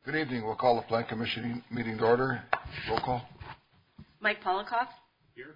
Good evening. We'll call the Plan Commission meeting to order. Roll call. Mike Polikoff. Here.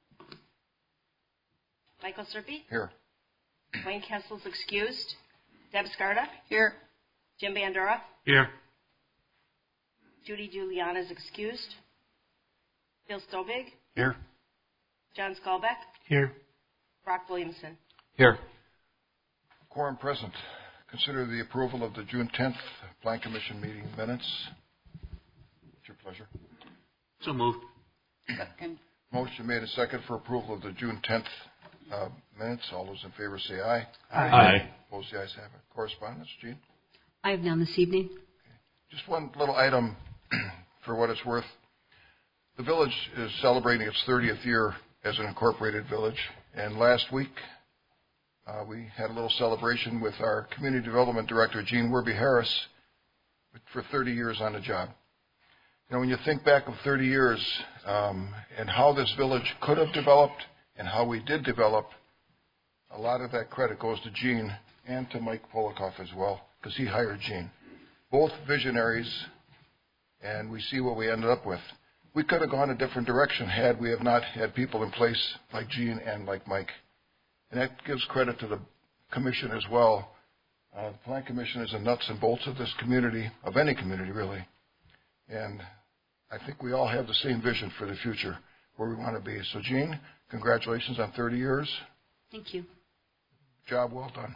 Michael Serpy. Here. Wayne Kessel's excused. Deb Scarda. Here. Jim Bandura. Here. Judy Juliana is excused. Bill Stobig. Here. John Skalbeck. Here. Brock Williamson. Here. Quorum present. Consider the approval of the June 10th Plan Commission meeting minutes. It's your pleasure. So moved. Second. Motion made and second for approval of the June 10th minutes. All those in favor say aye. Aye. Opposed, the ayes have it. Correspondence, Jean? I have none this evening. Just one little item for what it's worth. The village is celebrating its 30th year as an incorporated village, and last week we had a little celebration with our Community Development Director, Jean Werby-Harris, for 30 years on the job. You know, when you think back of 30 years and how this village could have developed and how we did develop, a lot of that credit goes to Jean and to Mike Polikoff as well, because he hired Jean. Both visionaries, and we see what we ended up with. We could have gone a different direction had we have not had people in place like Jean and like Mike. And that gives credit to the commission as well. The Plan Commission is the nuts and bolts of this community, of any community really. And I think we all have the same vision for the future, where we want to be. So Jean, congratulations on 30 years. Thank you. Job well done.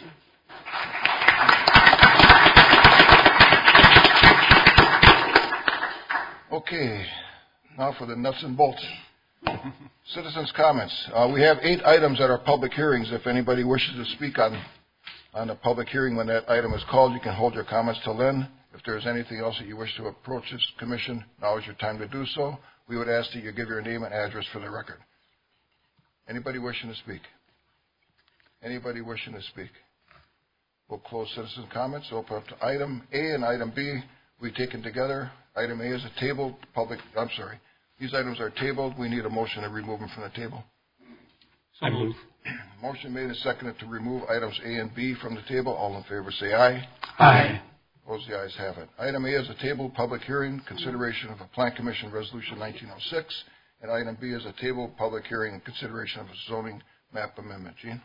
Okay, now for the nuts and bolts. Citizens' comments. We have 8 items at our public hearings. If anybody wishes to speak on a public hearing when that item is called, you can hold your comments till then. If there's anything else that you wish to approach this commission, now is your time to do so. We would ask that you give your name and address for the record. Anybody wishing to speak? Anybody wishing to speak? We'll close citizen comments. Open up to item A and item B. We taken together. Item A is a tabled These items are tabled. We need a motion to remove them from the table. So moved. Motion made and seconded to remove items A and B from the table. All in favor say aye. Aye. Opposed, the ayes have it. Item A is a tabled public hearing, consideration of a Plan Commission Resolution 1906. And item B is a tabled public hearing and consideration of a zoning map amendment. Jean?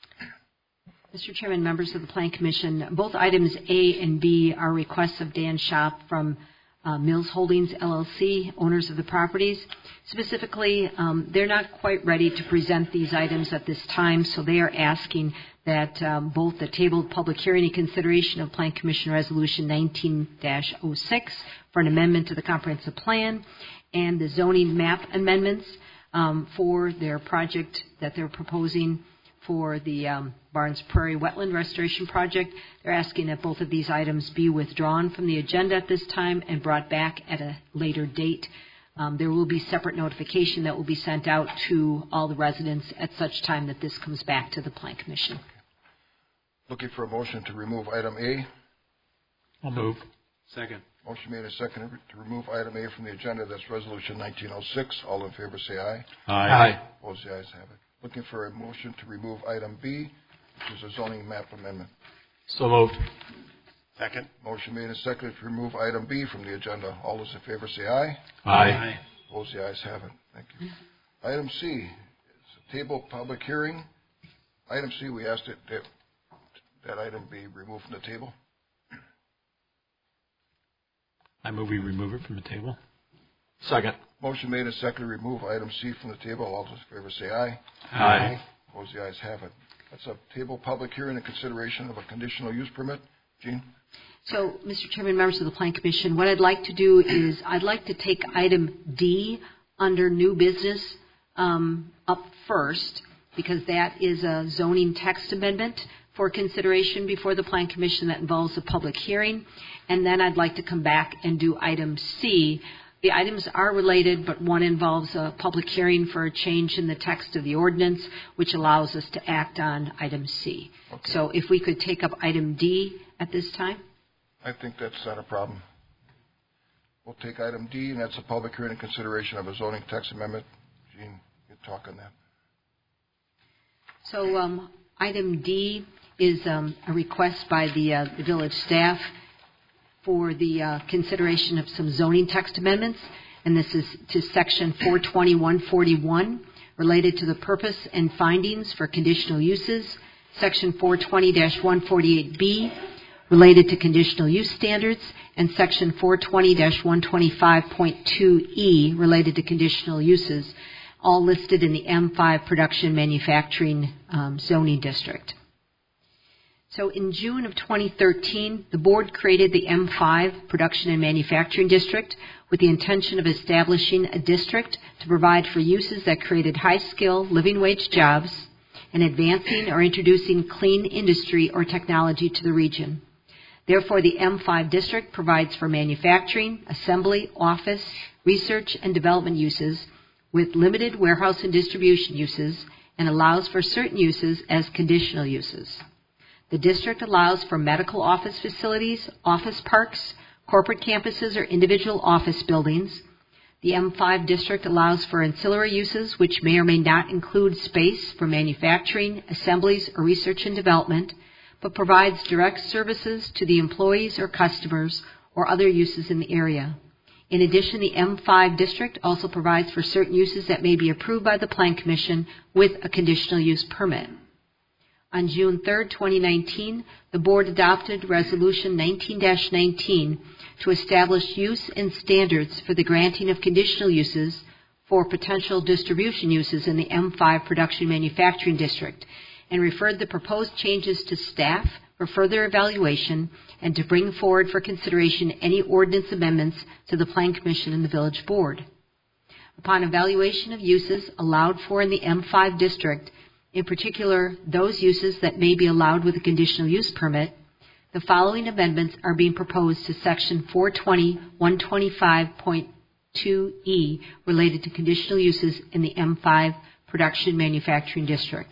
Mr. Chairman, members of the Plan Commission, both items A and B are requests of Dan Shop from Mills Holdings, LLC, owners of the properties. Specifically, they're not quite ready to present these items at this time, so they are asking that both the tabled public hearing and consideration of Plan Commission Resolution 19-06 for an amendment to the comprehensive plan and the zoning map amendments for their project that they're proposing for the Barnes Prairie Wetland Restoration Project. They're asking that both of these items be withdrawn from the agenda at this time and brought back at a later date. There will be separate notification that will be sent out to all the residents at such time that this comes back to the Plan Commission. Looking for a motion to remove item A. I'll move. Second. Motion made and seconded to remove item A from the agenda. That's Resolution 1906. All in favor say aye. Aye. Opposed, the ayes have it. Looking for a motion to remove item B, which is a zoning map amendment. So moved. Second. Motion made and seconded to remove item B from the agenda. All those in favor say aye. Aye. Opposed, the ayes have it. Thank you. Item C is a table public hearing. Item C, we asked that item be removed from the table. I move we remove it from the table. Second. Motion made and seconded to remove item C from the table. All those in favor say aye. Aye. Opposed, the ayes have it. That's a table public hearing and consideration of a conditional use permit. Jean? So, Mr. Chairman, members of the Plan Commission, what I'd like to do is I'd like to take item D under new business up first, because that is a zoning text amendment for consideration before the Plan Commission that involves a public hearing. And then I'd like to come back and do item C. The items are related, but one involves a public hearing for a change in the text of the ordinance, which allows us to act on item C. Okay. So if we could take up item D at this time. I think that's not a problem. We'll take item D, and that's a public hearing and consideration of a zoning text amendment. Jean, you talk on that. So item D is a request by the village staff for the consideration of some zoning text amendments, and this is to Section 420-141, related to the purpose and findings for conditional uses, Section 420-148B, related to conditional use standards, and Section 420-125.2E, related to conditional uses, all listed in the M5 Production Manufacturing zoning district. So in June of 2013, the board created the M5 Production and Manufacturing District with the intention of establishing a district to provide for uses that created high-skill, living-wage jobs and advancing or introducing clean industry or technology to the region. Therefore, the M5 district provides for manufacturing, assembly, office, research, and development uses with limited warehouse and distribution uses and allows for certain uses as conditional uses. The district allows for medical office facilities, office parks, corporate campuses, or individual office buildings. The M5 district allows for ancillary uses which may or may not include space for manufacturing, assemblies, or research and development, but provides direct services to the employees or customers or other uses in the area. In addition, the M5 district also provides for certain uses that may be approved by the Plan Commission with a conditional use permit. On June 3, 2019, the Board adopted Resolution 19-19 to establish use and standards for the granting of conditional uses for potential distribution uses in the M5 Production Manufacturing District, and referred the proposed changes to staff for further evaluation and to bring forward for consideration any ordinance amendments to the Plan Commission and the Village Board. Upon evaluation of uses allowed for in the M5 district, in particular those uses that may be allowed with a conditional use permit, the following amendments are being proposed to Section 420-125.2E related to conditional uses in the M5 Production Manufacturing District.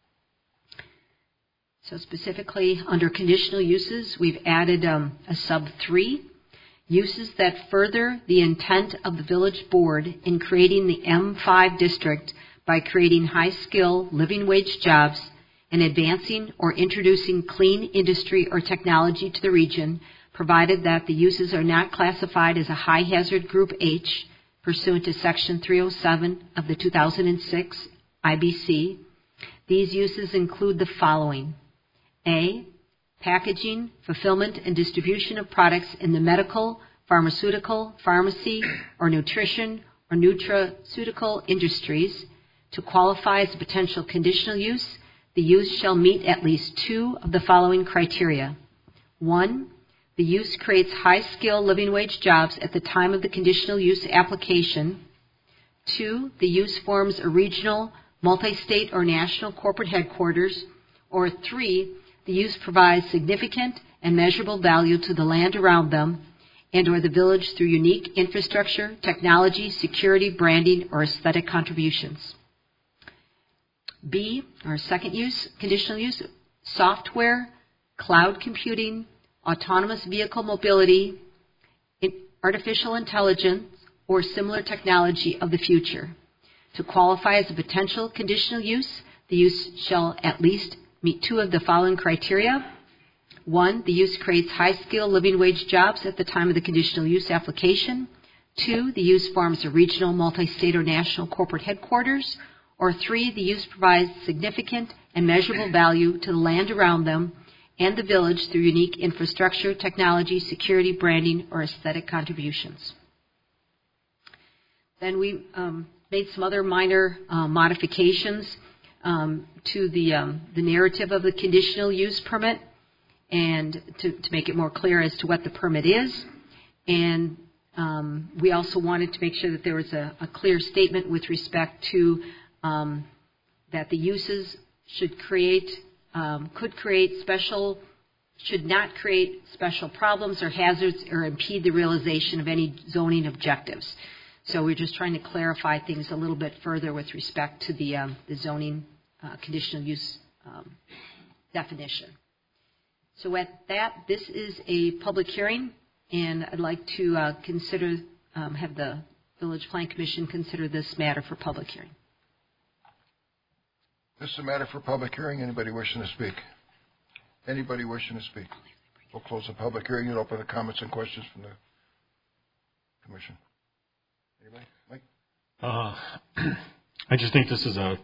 So specifically, under conditional uses, we've added a sub 3, uses that further the intent of the Village Board in creating the M5 district by creating high-skill, living-wage jobs and advancing or introducing clean industry or technology to the region, provided that the uses are not classified as a high-hazard Group H, pursuant to Section 307 of the 2006 IBC. These uses include the following: A, packaging, fulfillment, and distribution of products in the medical, pharmaceutical, pharmacy, or nutrition or nutraceutical industries. To qualify as a potential conditional use, the use shall meet at least 2 of the following criteria. 1, the use creates high-skill living-wage jobs at the time of the conditional use application. 2, the use forms a regional, multi-state, or national corporate headquarters. Or 3, the use provides significant and measurable value to the land around them and or the village through unique infrastructure, technology, security, branding, or aesthetic contributions. B, our second use, conditional use, software, cloud computing, autonomous vehicle mobility, artificial intelligence, or similar technology of the future. To qualify as a potential conditional use, the use shall at least meet 2 of the following criteria. 1, the use creates high-skill living-wage jobs at the time of the conditional use application. 2, the use forms a regional, multi-state, or national corporate headquarters. Or 3, the use provides significant and measurable value to the land around them and the village through unique infrastructure, technology, security, branding, or aesthetic contributions. Then we made some other minor modifications to the narrative of the conditional use permit, and to make it more clear as to what the permit is. And we also wanted to make sure that there was a clear statement with respect to that the uses should not create special problems or hazards or impede the realization of any zoning objectives. So we're just trying to clarify things a little bit further with respect to the zoning conditional use definition. So at that, this is a public hearing, and I'd like to have the Village Plan Commission consider this matter for public hearing. This is a matter for public hearing. Anybody wishing to speak? Anybody wishing to speak? We'll close the public hearing and open the comments and questions from the commission. Anybody? Mike? I just think this is a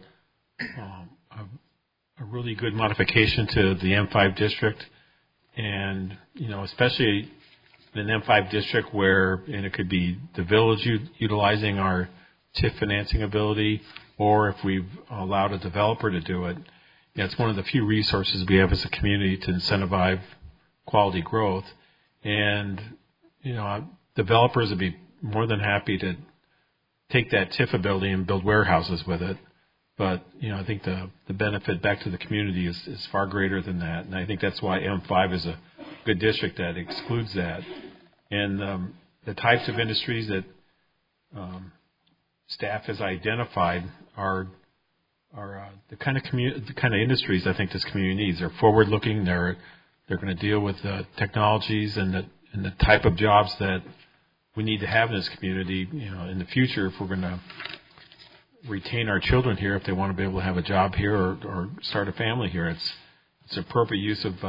really good modification to the M5 district, and especially in an M5 district and it could be the village utilizing our TIF financing ability, or if we've allowed a developer to do it. It's one of the few resources we have as a community to incentivize quality growth, and developers would be more than happy to take that TIF ability and build warehouses with it. But I think the benefit back to the community is far greater than that, and I think that's why M5 is a good district that excludes that. And the types of industries that staff has identified are the kind of industries I think this community needs. They're forward-looking. They're going to deal with technologies and the type of jobs that we need to have in this community. In the future, if we're going to retain our children here, if they want to be able to have a job here or start a family here, it's appropriate use of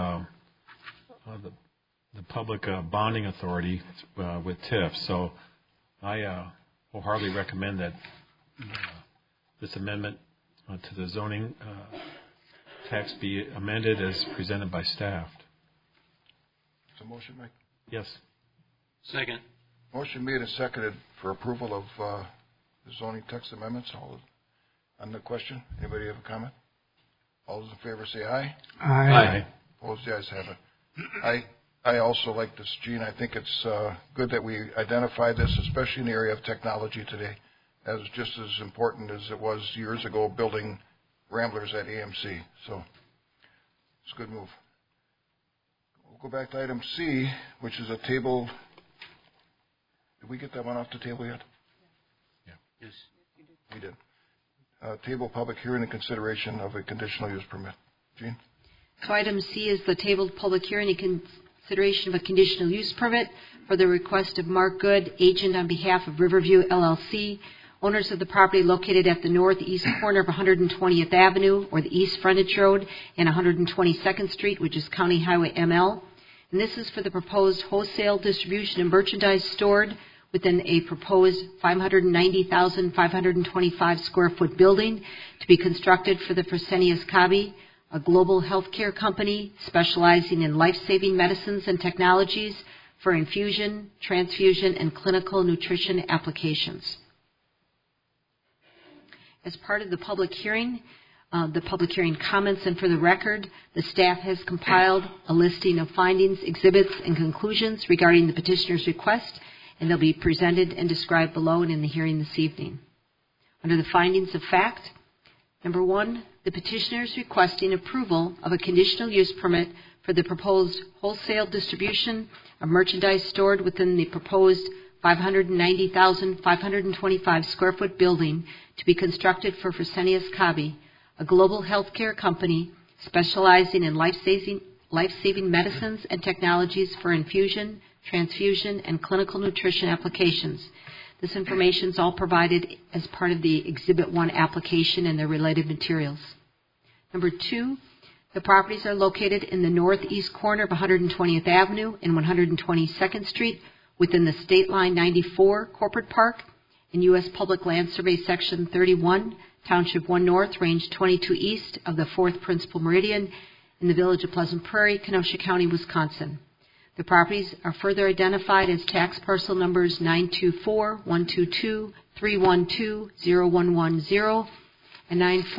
the public bonding authority with TIF. So I wholeheartedly recommend that this amendment to the zoning text be amended as presented by staff. Is a motion, Mike? Yes. Second. Motion made and seconded for approval of the zoning text amendments. All on the question, anybody have a comment? All those in favor say aye. Aye. Opposed, the ayes have it. I also like this, Gene. I think it's good that we identify this, especially in the area of technology today, as just as important as it was years ago building Ramblers at AMC. So it's a good move. We'll go back to item C, which is a table. Did we get that one off the table yet? Yeah. Yes. We did. Table public hearing and consideration of a conditional use permit. Gene? So item C is the tabled public hearing and consideration of a conditional use permit for the request of Mark Good, agent on behalf of Riverview LLC, owners of the property located at the northeast corner of 120th Avenue, or the East Frontage Road, and 122nd Street, which is County Highway ML. And this is for the proposed wholesale distribution and merchandise stored within a proposed 590,525 square foot building to be constructed for the Fresenius Kabi, a global healthcare company specializing in life-saving medicines and technologies for infusion, transfusion, and clinical nutrition applications. As part of the public hearing comments, and for the record, the staff has compiled a listing of findings, exhibits, and conclusions regarding the petitioner's request, and they'll be presented and described below and in the hearing this evening. Under the findings of fact, number 1, the petitioner is requesting approval of a conditional use permit for the proposed wholesale distribution of merchandise stored within the proposed 590,525 square foot building to be constructed for Fresenius Kabi, a global healthcare company specializing in life-saving medicines and technologies for infusion, transfusion, and clinical nutrition applications. This information is all provided as part of the Exhibit 1 application and their related materials. Number 2, the properties are located in the northeast corner of 120th Avenue and 122nd Street within the State Line 94 Corporate Park in U.S. Public Land Survey Section 31, Township 1 North, Range 22 East of the 4th Principal Meridian in the Village of Pleasant Prairie, Kenosha County, Wisconsin. The properties are further identified as tax parcel numbers 924-122-312-0110 and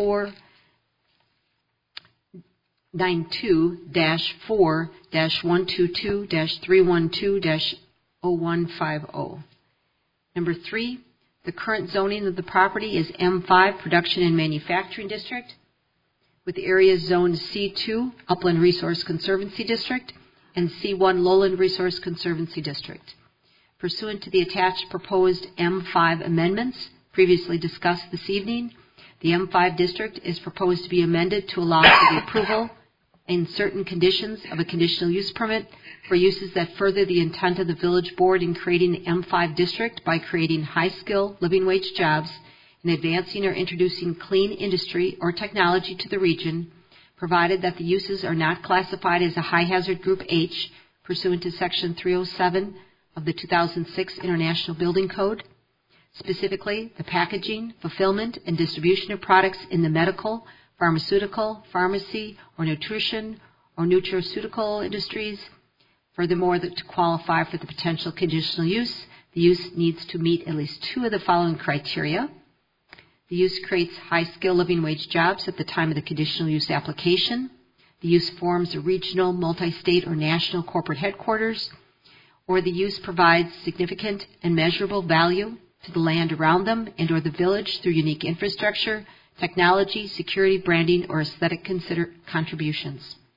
9492-4-122-312-0150. Number 3, the current zoning of the property is M5, Production and Manufacturing District, with areas zoned C2, Upland Resource Conservancy District, and C1, Lowland Resource Conservancy District. Pursuant to the attached proposed M5 amendments previously discussed this evening, the M5 district is proposed to be amended to allow for the approval in certain conditions of a conditional use permit for uses that further the intent of the village board in creating the M5 district by creating high-skill living wage jobs and advancing or introducing clean industry or technology to the region, provided that the uses are not classified as a high hazard group H, pursuant to Section 307 of the 2006 International Building Code. Specifically, the packaging, fulfillment, and distribution of products in the medical, pharmaceutical, pharmacy, or nutrition or nutraceutical industries. Furthermore, that to qualify for the potential conditional use, the use needs to meet at least two of the following criteria. The use creates high-skill living wage jobs at the time of the conditional use application. The use forms a regional, multi-state, or national corporate headquarters. Or the use provides significant and measurable value to the land around them and or the village through unique infrastructure, technology, security, branding, or aesthetic contributions.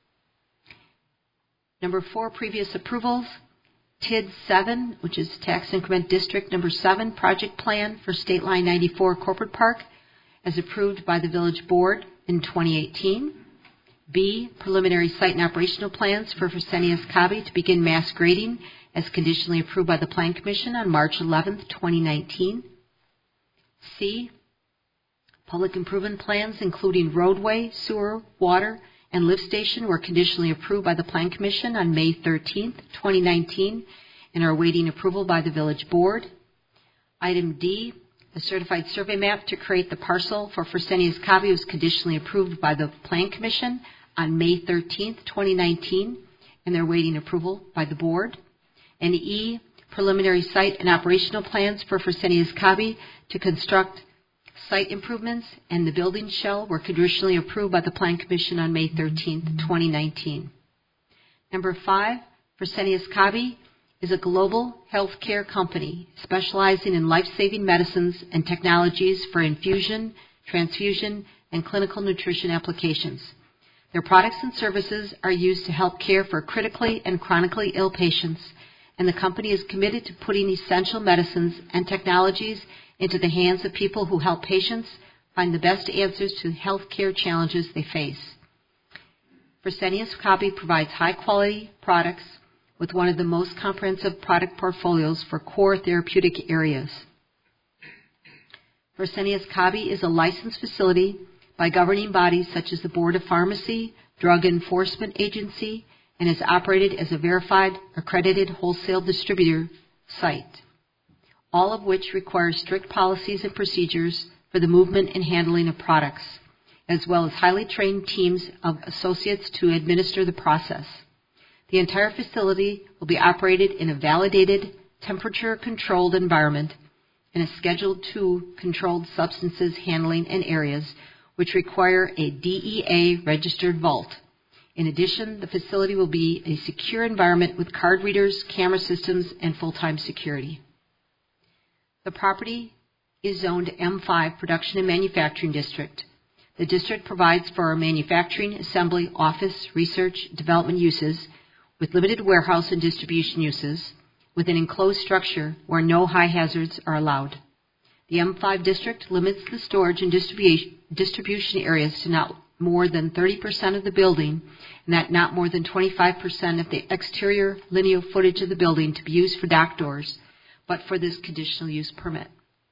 Number 4, previous approvals. TID 7, which is Tax Increment District Number 7, Project Plan for State Line 94 Corporate Park, as approved by the Village Board in 2018. B, preliminary site and operational plans for Fresenius Kabi to begin mass grading as conditionally approved by the Plan Commission on March 11, 2019. C, public improvement plans including roadway, sewer, water, and lift station were conditionally approved by the Plan Commission on May 13, 2019, and are awaiting approval by the Village Board. Item D, a certified survey map to create the parcel for Fresenius Kabi was conditionally approved by the Plan Commission on May 13, 2019, and they're awaiting approval by the Board. And E, preliminary site and operational plans for Fresenius Kabi to construct site improvements and the building shell were conditionally approved by the Plan Commission on May 13, 2019. Number 5, Fresenius Kabi is a global healthcare company specializing in life-saving medicines and technologies for infusion, transfusion, and clinical nutrition applications. Their products and services are used to help care for critically and chronically ill patients, and the company is committed to putting essential medicines and technologies into the hands of people who help patients find the best answers to healthcare challenges they face. Fresenius Kabi provides high-quality products with one of the most comprehensive product portfolios for core therapeutic areas. Fresenius Kabi is a licensed facility by governing bodies such as the Board of Pharmacy, Drug Enforcement Agency, and is operated as a verified, accredited wholesale distributor site, all of which require strict policies and procedures for the movement and handling of products, as well as highly trained teams of associates to administer the process. The entire facility will be operated in a validated, temperature-controlled environment in a Schedule II controlled substances handling and areas, which require a DEA-registered vault. In addition, the facility will be a secure environment with card readers, camera systems, and full-time security. The property is zoned M5 Production and Manufacturing District. The district provides for manufacturing, assembly, office, research, development uses, with limited warehouse and distribution uses, with an enclosed structure where no high hazards are allowed. The M5 district limits the storage and distribution areas to not more than 30% of the building, and that not more than 25% of the exterior linear footage of the building to be used for dock doors, but for this conditional use permit.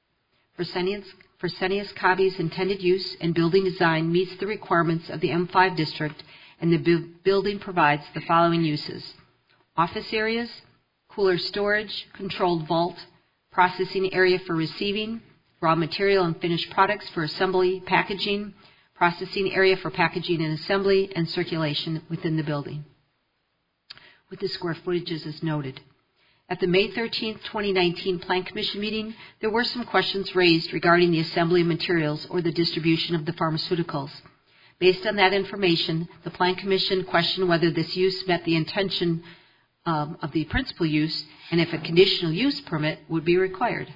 Fresenius Kabi's intended use and building design meets the requirements of the M5 district, and the building provides the following uses: office areas, cooler storage, controlled vault, processing area for receiving, raw material and finished products for assembly, packaging, processing area for packaging and assembly, and circulation within the building, with the square footages as noted. At the May 13, 2019 Plan Commission meeting, there were some questions raised regarding the assembly of materials or the distribution of the pharmaceuticals. Based on that information, the Plan Commission questioned whether this use met the intention of the principal use and if a conditional use permit would be required.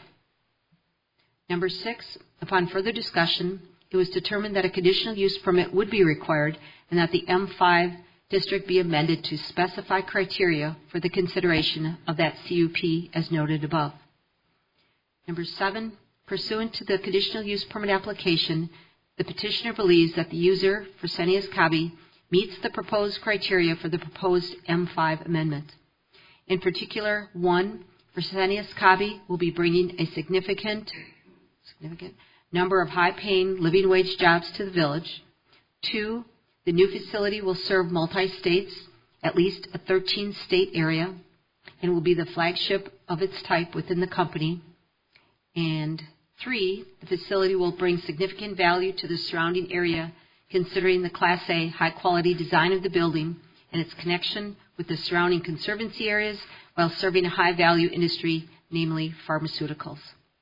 Number 6, upon further discussion, it was determined that a conditional use permit would be required and that the M5 district be amended to specify criteria for the consideration of that CUP as noted above. Number 7, pursuant to the conditional use permit application, the petitioner believes that the user, Fresenius Kabi, meets the proposed criteria for the proposed M5 amendment. In particular, 1, Fresenius Kabi will be bringing a significant number of high-paying living wage jobs to the village. 2, the new facility will serve multi-states at least a 13-state area and will be the flagship of its type within the company. And 3, the facility will bring significant value to the surrounding area considering the Class A high-quality design of the building and its connection with the surrounding conservancy areas while serving a high-value industry, namely pharmaceuticals.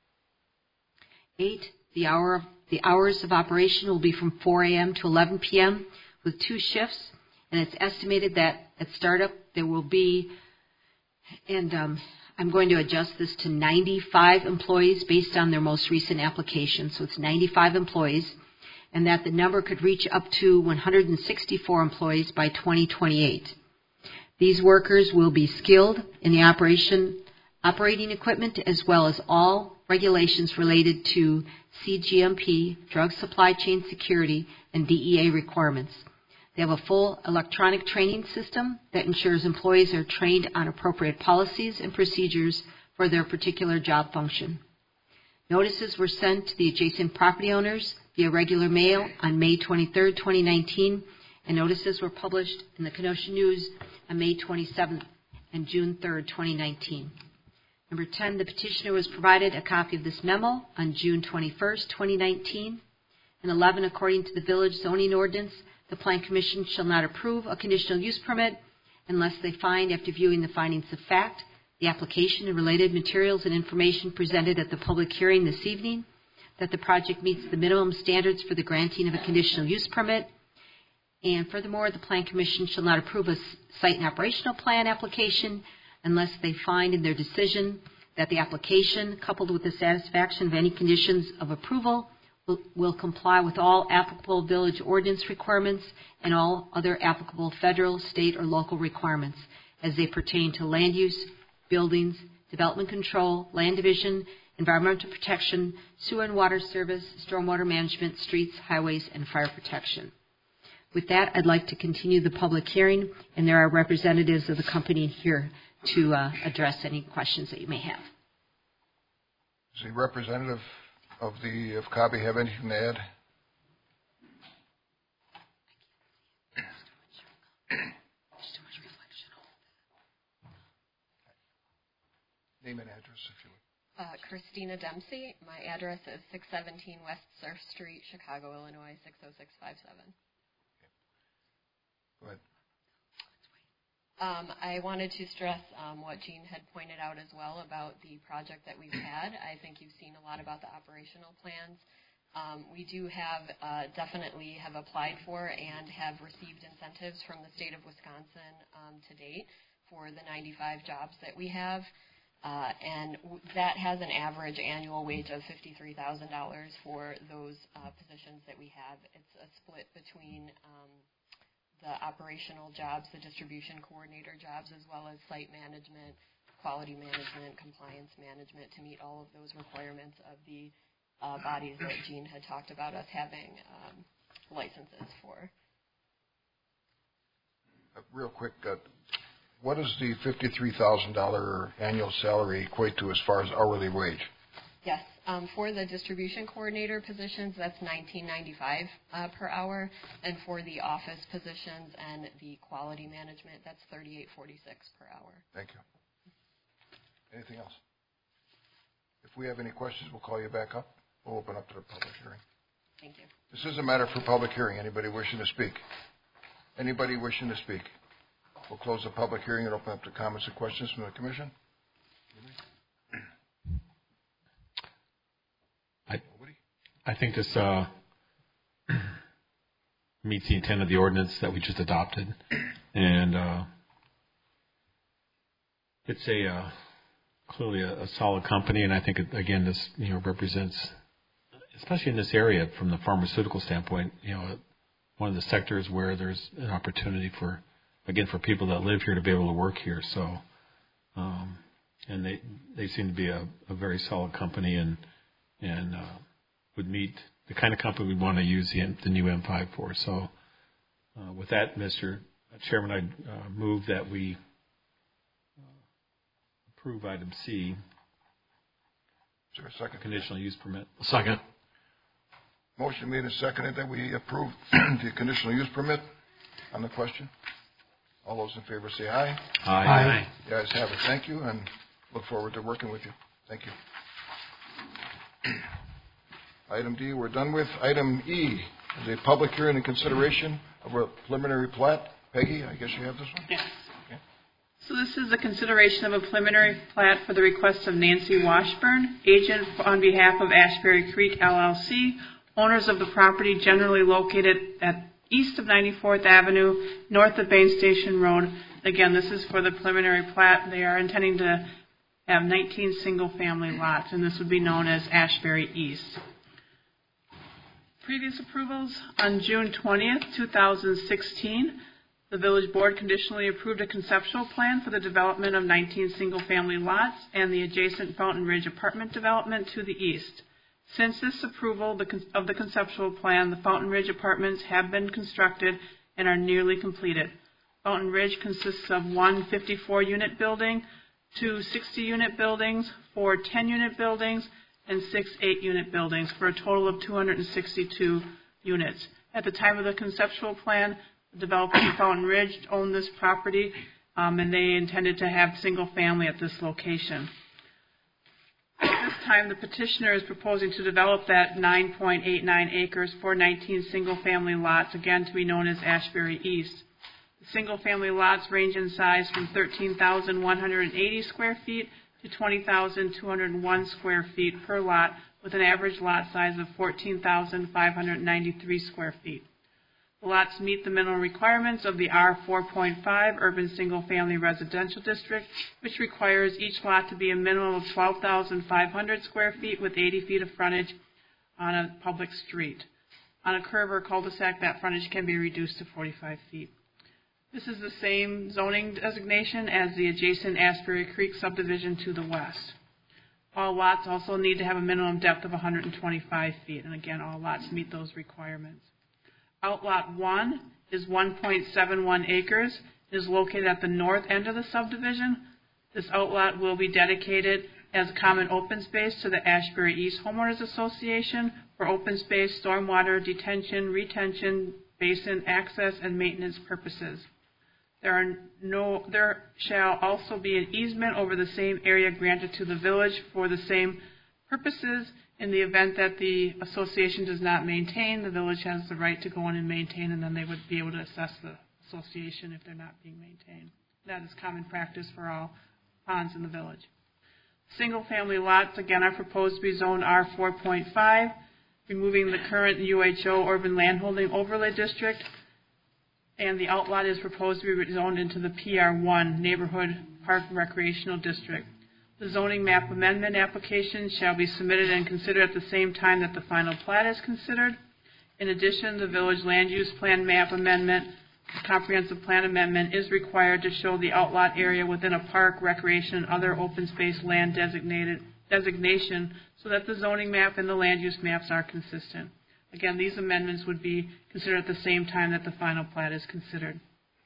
8, the hours of operation will be from 4 a.m. to 11 p.m. with 2 shifts, and it's estimated that at startup there will be, and I'm going to adjust this to 95 employees based on their most recent application, so it's 95 employees, and that the number could reach up to 164 employees by 2028. These workers will be skilled in the operating equipment as well as all regulations related to CGMP, drug supply chain security, and DEA requirements. They have a full electronic training system that ensures employees are trained on appropriate policies and procedures for their particular job function. Notices were sent to the adjacent property owners via regular mail on May 23, 2019, and notices were published in the Kenosha News on May 27 and June 3, 2019. Number 10, the petitioner was provided a copy of this memo on June 21, 2019. And 11, according to the village zoning ordinance, the Plan Commission shall not approve a conditional use permit unless they find, after viewing the findings of fact, the application and related materials and information presented at the public hearing this evening, that the project meets the minimum standards for the granting of a conditional use permit. And furthermore, the Plan Commission shall not approve a site and operational plan application unless they find in their decision that the application, coupled with the satisfaction of any conditions of approval, will comply with all applicable village ordinance requirements and all other applicable federal, state, or local requirements as they pertain to land use, buildings, development control, land division, environmental protection, sewer and water service, stormwater management, streets, highways, and fire protection. With that, I'd like to continue the public hearing, and there are representatives of the company here to address any questions that you may have. Does the representative of CABI have anything to add? Name and address, if you would. Christina Dempsey. My address is 617 West Surf Street, Chicago, Illinois, 60657. Go ahead. I wanted to stress what Jean had pointed out as well about the project that we've had. I think you've seen a lot about the operational plans. We do have definitely have applied for and have received incentives from the state of Wisconsin to date for the 95 jobs that we have. And that has an average annual wage of $53,000 for those positions that we have. It's a split between the operational jobs, the distribution coordinator jobs, as well as site management, quality management, compliance management to meet all of those requirements of the bodies that Jean had talked about us having licenses for. Real quick, what does the $53,000 annual salary equate to as far as hourly wage? Yes. For the distribution coordinator positions, that's $19.95 per hour, and for the office positions and the quality management, that's $38.46 per hour. Thank you. Anything else? If we have any questions, we'll call you back up. We'll open up to the public hearing. Thank you. This is a matter for public hearing. Anybody wishing to speak? Anybody wishing to speak? We'll close the public hearing and open up to comments and questions from the commission. I think this meets the intent of the ordinance that we just adopted, and it's clearly a solid company, and I think again this represents, especially in this area from the pharmaceutical standpoint, one of the sectors where there's an opportunity for people that live here to be able to work here. So, and they seem to be a very solid company and would meet the kind of company we want to use the new M5 for. So with that, Mr. Chairman, I move that we approve item C. Is there a second? Conditional use permit. Second. Motion made and seconded that we approve the conditional use permit. On the question? All those in favor say aye. Aye. The ayes have it. Thank you, and look forward to working with you. Thank you. Item D, we're done with. Item E is a public hearing and consideration of a preliminary plat. Peggy, I guess you have this one? Yes. Okay. So this is a consideration of a preliminary plat for the request of Nancy Washburn, agent on behalf of Ashbury Creek LLC, owners of the property generally located at east of 94th Avenue, north of Bain Station Road. Again, this is for the preliminary plat. They are intending to have 19 single-family lots, and this would be known as Ashbury East. Previous approvals on June 20th, 2016, the Village Board conditionally approved a conceptual plan for the development of 19 single-family lots and the adjacent Fountain Ridge apartment development to the east. Since this approval of the conceptual plan, the Fountain Ridge apartments have been constructed and are nearly completed. Fountain Ridge consists of one 54-unit building, two 60-unit buildings, four 10-unit buildings, and six 8-unit buildings for a total of 262 units. At the time of the conceptual plan, the developers of Fountain Ridge owned this property, and they intended to have single family at this location. At this time, the petitioner is proposing to develop that 9.89 acres for 19 single-family lots, again to be known as Ashbury East. The single-family lots range in size from 13,180 square feet to 20,201 square feet per lot, with an average lot size of 14,593 square feet. The lots meet the minimum requirements of the R4.5 Urban Single Family Residential District, which requires each lot to be a minimum of 12,500 square feet with 80 feet of frontage on a public street. On a curve or cul-de-sac, that frontage can be reduced to 45 feet. This is the same zoning designation as the adjacent Ashbury Creek subdivision to the west. All lots also need to have a minimum depth of 125 feet, and again, all lots meet those requirements. Outlot 1 is 1.71 acres. It is located at the north end of the subdivision. This outlot will be dedicated as common open space to the Ashbury East Homeowners Association for open space, stormwater detention, retention, basin access, and maintenance purposes. There shall also be an easement over the same area granted to the village for the same purposes. In the event that the association does not maintain, the village has the right to go in and maintain, and then they would be able to assess the association if they're not being maintained. That is common practice for all ponds in the village. Single-family lots, again, are proposed to be zoned R4.5, removing the current UHO Urban Landholding Overlay District, and the outlot is proposed to be zoned into the PR1 Neighborhood Park Recreational District. The zoning map amendment application shall be submitted and considered at the same time that the final plat is considered. In addition, the village land use plan map amendment, comprehensive plan amendment, is required to show the outlot area within a park, recreation, and other open space land designation so that the zoning map and the land use maps are consistent. Again, these amendments would be considered at the same time that the final plat is considered.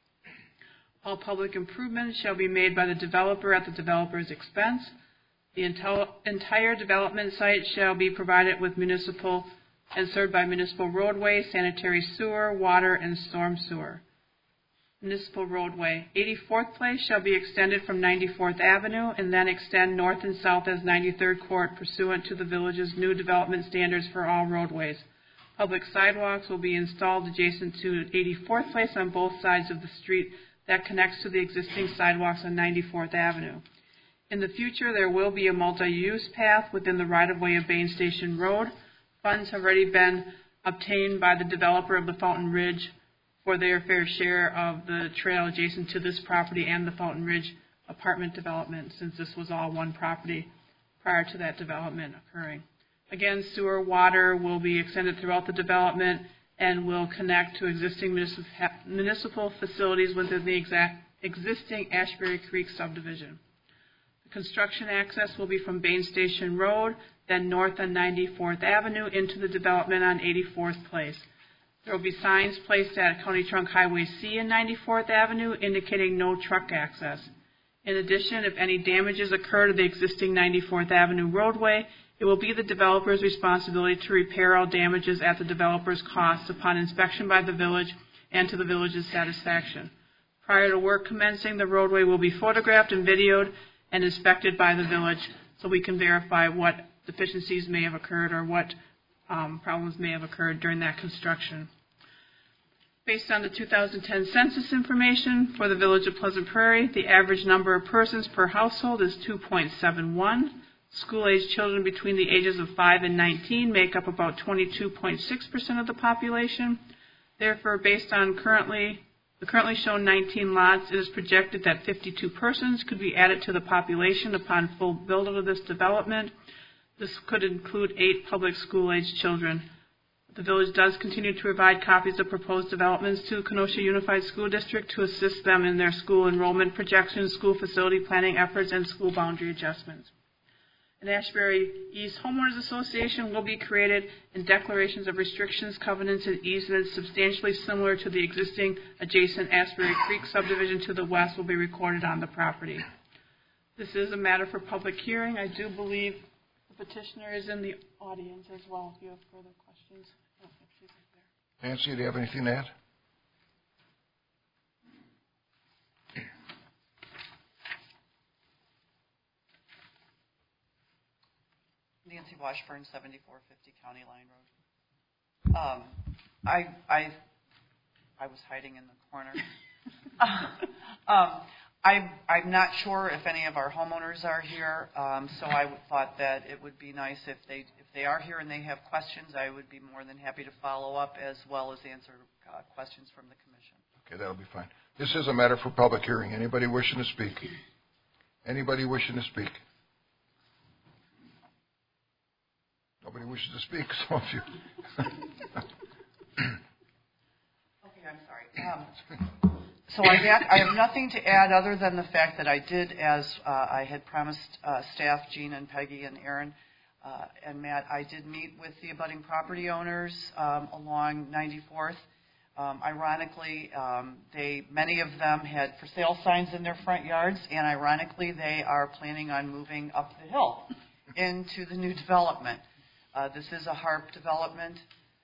All public improvements shall be made by the developer at the developer's expense. The entire development site shall be provided with municipal and served by municipal roadway, sanitary sewer, water, and storm sewer. Municipal roadway. 84th Place shall be extended from 94th Avenue and then extend north and south as 93rd Court pursuant to the village's new development standards for all roadways. Public sidewalks will be installed adjacent to 84th Place on both sides of the street that connects to the existing sidewalks on 94th Avenue. In the future, there will be a multi-use path within the right-of-way of Bain Station Road. Funds have already been obtained by the developer of the Fountain Ridge for their fair share of the trail adjacent to this property and the Fountain Ridge apartment development, since this was all one property prior to that development occurring. Again, sewer, water will be extended throughout the development and will connect to existing municipal facilities within the existing Ashbury Creek subdivision. The construction access will be from Bain Station Road, then north on 94th Avenue into the development on 84th Place. There will be signs placed at County Trunk Highway C and 94th Avenue indicating no truck access. In addition, if any damages occur to the existing 94th Avenue roadway, it will be the developer's responsibility to repair all damages at the developer's cost upon inspection by the village and to the village's satisfaction. Prior to work commencing, the roadway will be photographed and videoed and inspected by the village so we can verify what deficiencies may have occurred or what problems may have occurred during that construction. Based on the 2010 census information for the village of Pleasant Prairie, the average number of persons per household is 2.71. School-aged children between the ages of 5 and 19 make up about 22.6% of the population. Therefore, based on the currently shown 19 lots, it is projected that 52 persons could be added to the population upon full build-out of this development. This could include 8 public school-aged children. The village does continue to provide copies of proposed developments to Kenosha Unified School District to assist them in their school enrollment projections, school facility planning efforts, and school boundary adjustments. An Ashbury East Homeowners Association will be created, and declarations of restrictions, covenants, and easements substantially similar to the existing adjacent Ashbury Creek subdivision to the west will be recorded on the property. This is a matter for public hearing. I do believe the petitioner is in the audience as well, if you have further questions. I don't think she's there. Nancy, do you have anything to add? Nancy Washburn, 7450 County Line Road. I was hiding in the corner. I'm not sure if any of our homeowners are here, so I thought that it would be nice if they are here and they have questions. I would be more than happy to follow up as well as answer questions from the commission. Okay, that'll be fine. This is a matter for public hearing. Anybody wishing to speak? Anybody wishing to speak? Nobody wishes to speak, some of you. Okay, I'm sorry. So I have nothing to add other than the fact that I did, as I had promised staff, Jean and Peggy and Aaron and Matt, I did meet with the abutting property owners along 94th. Ironically, many of them had for sale signs in their front yards, and ironically, they are planning on moving up the hill into the new development. This is a HARP development,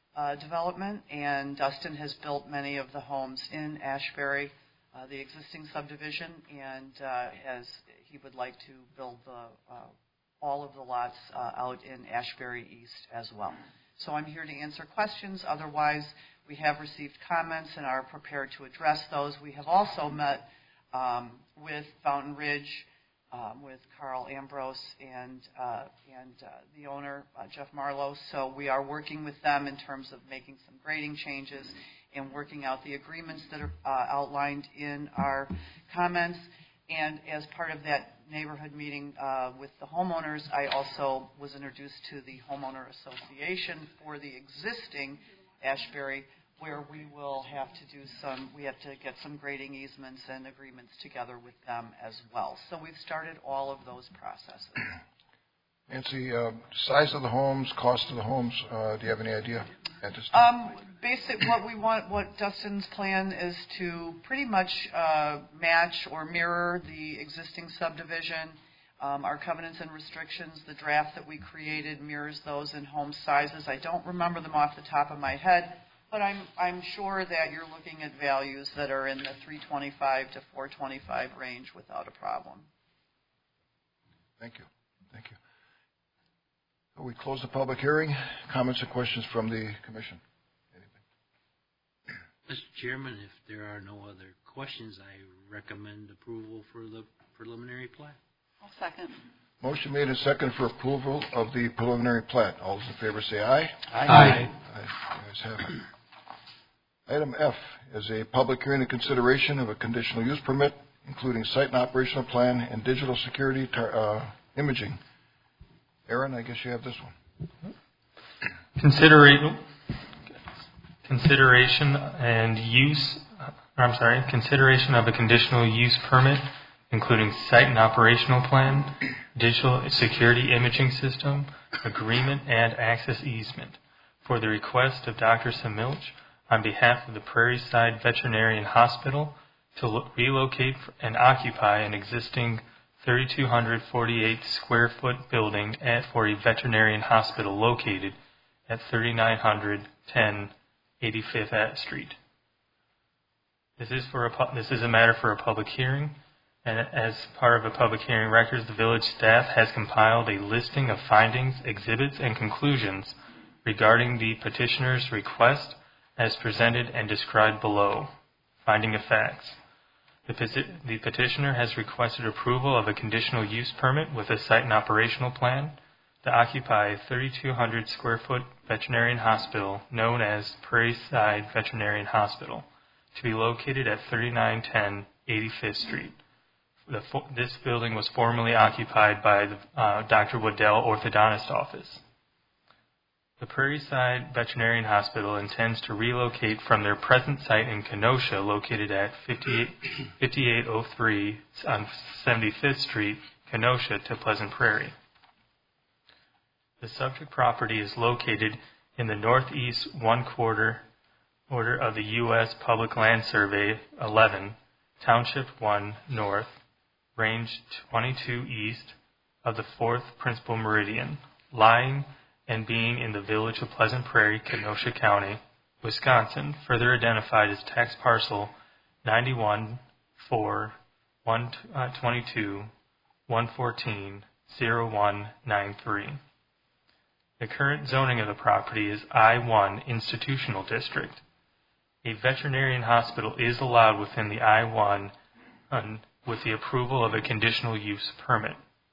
and Dustin has built many of the homes in Ashbury, the existing subdivision, and as he would like to build all of the lots out in Ashbury East as well. So I'm here to answer questions. Otherwise, we have received comments and are prepared to address those. We have also met with Fountain Ridge, with Carl Ambrose and the owner, Jeff Marlowe. So we are working with them in terms of making some grading changes and working out the agreements that are outlined in our comments. And as part of that neighborhood meeting with the homeowners, I also was introduced to the homeowner association for the existing Ashbury, where we will have to get some grading easements and agreements together with them as well. So we've started all of those processes. Nancy, size of the homes, cost of the homes, do you have any idea at this time? What Dustin's plan is to pretty much match or mirror the existing subdivision. Our covenants and restrictions, the draft that we created mirrors those in home sizes. I don't remember them off the top of my head, but I'm sure that you're looking at values that are in the 325 to 425 range without a problem. Thank you. Thank you. So we close the public hearing. Comments or questions from the commission? Mr. Chairman, if there are no other questions, I recommend approval for the preliminary plat. I'll second. Motion made and second for approval of the preliminary plat. All those in favor say aye. Aye. Ayes have it. Item F is a public hearing and consideration of a conditional use permit, including site and operational plan and digital security imaging. Aaron, I guess you have this one. Consideration of a conditional use permit, including site and operational plan, digital security imaging system, agreement, and access easement for the request of Dr. Samilch on behalf of the Prairie Side Veterinarian Hospital to relocate and occupy an existing 3,248 square foot building for a veterinarian hospital located at 3910 85th Street. This is a matter for a public hearing, and as part of a public hearing records, the village staff has compiled a listing of findings, exhibits, and conclusions regarding the petitioner's request as presented and described below. Finding of facts. The petitioner has requested approval of a conditional use permit with a site and operational plan to occupy a 3,200 square foot veterinarian hospital known as Prairie Side Veterinarian Hospital to be located at 3910 85th Street. This building was formerly occupied by the Dr. Waddell Orthodontist Office. The Prairie Side Veterinarian Hospital intends to relocate from their present site in Kenosha, located at 5803 on 75th Street, Kenosha, to Pleasant Prairie. The subject property is located in the northeast one-quarter order of the U.S. Public Land Survey 11, Township 1 North, Range 22 East of the 4th Principal Meridian, lying and being in the village of Pleasant Prairie, Kenosha County, Wisconsin, further identified as tax parcel 91-4-122-114-0193. The current zoning of the property is I-1 Institutional District. A veterinarian hospital is allowed within the I-1 with the approval of a conditional use permit.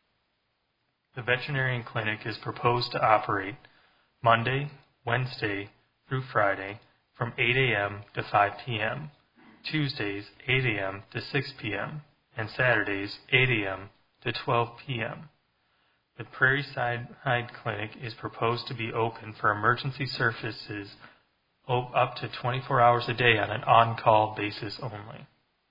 The veterinarian clinic is proposed to operate Monday, Wednesday through Friday from 8 a.m. to 5 p.m., Tuesdays 8 a.m. to 6 p.m., and Saturdays 8 a.m. to 12 p.m. The Prairie Side Clinic is proposed to be open for emergency services up to 24 hours a day on an on-call basis only.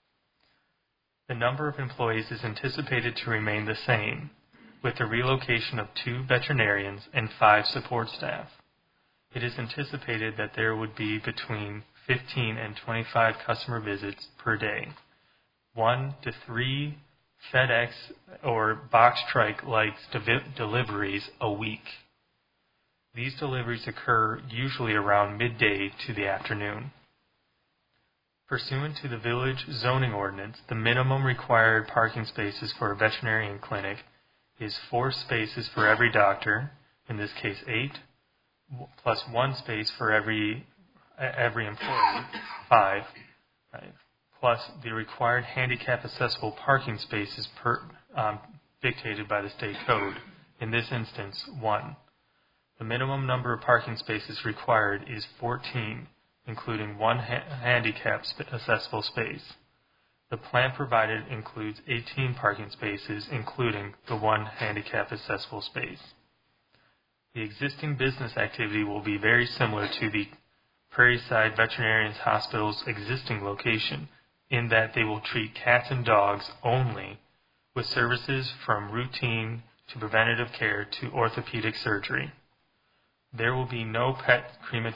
The number of employees is anticipated to remain the same, with the relocation of 2 veterinarians and 5 support staff. It is anticipated that there would be between 15 and 25 customer visits per day, 1 to 3 FedEx or box trike-like deliveries a week. These deliveries occur usually around midday to the afternoon. Pursuant to the village zoning ordinance, the minimum required parking spaces for a veterinarian clinic is 4 spaces for every doctor, in this case 8, plus 1 space for every employee, 5, right, plus the required handicap accessible parking spaces dictated by the state code, in this instance 1. The minimum number of parking spaces required is 14, including 1 handicap accessible space. The plan provided includes 18 parking spaces, including the 1 handicap accessible space. The existing business activity will be very similar to the Prairie Side Veterinarian Hospital's existing location, in that they will treat cats and dogs only, with services from routine to preventative care to orthopedic surgery. There will be no pet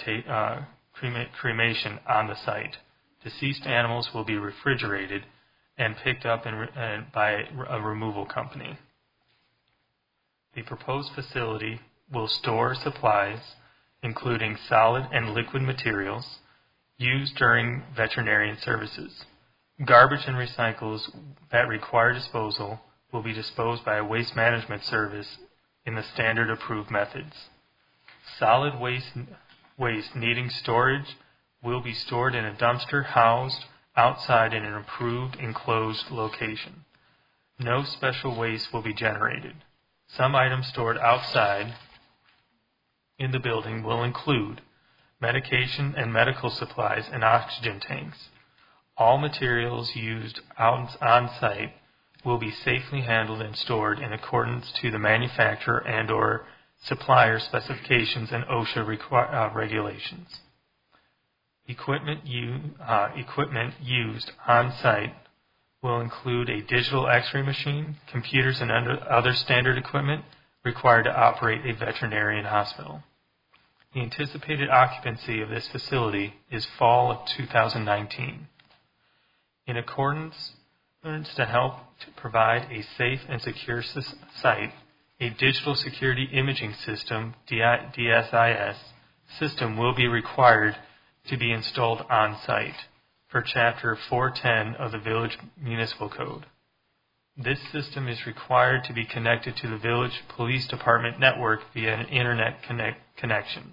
cremation on the site. Deceased animals will be refrigerated and picked up by a removal company. The proposed facility will store supplies, including solid and liquid materials, used during veterinarian services. Garbage and recycles that require disposal will be disposed by a waste management service in the standard approved methods. Solid waste needing storage will be stored in a dumpster housed outside in an approved enclosed location. No special waste will be generated. Some items stored outside in the building will include medication and medical supplies and oxygen tanks. All materials used on site will be safely handled and stored in accordance to the manufacturer and or supplier specifications and OSHA regulations. Equipment used on site will include a digital x-ray machine, computers, and other standard equipment required to operate a veterinarian hospital. The anticipated occupancy of this facility is fall of 2019. In accordance to help to provide a safe and secure site, a digital security imaging system, DSIS, system will be required to be installed on site. for Chapter 410 of the Village Municipal Code. This system is required to be connected to the Village Police Department network via an internet connection.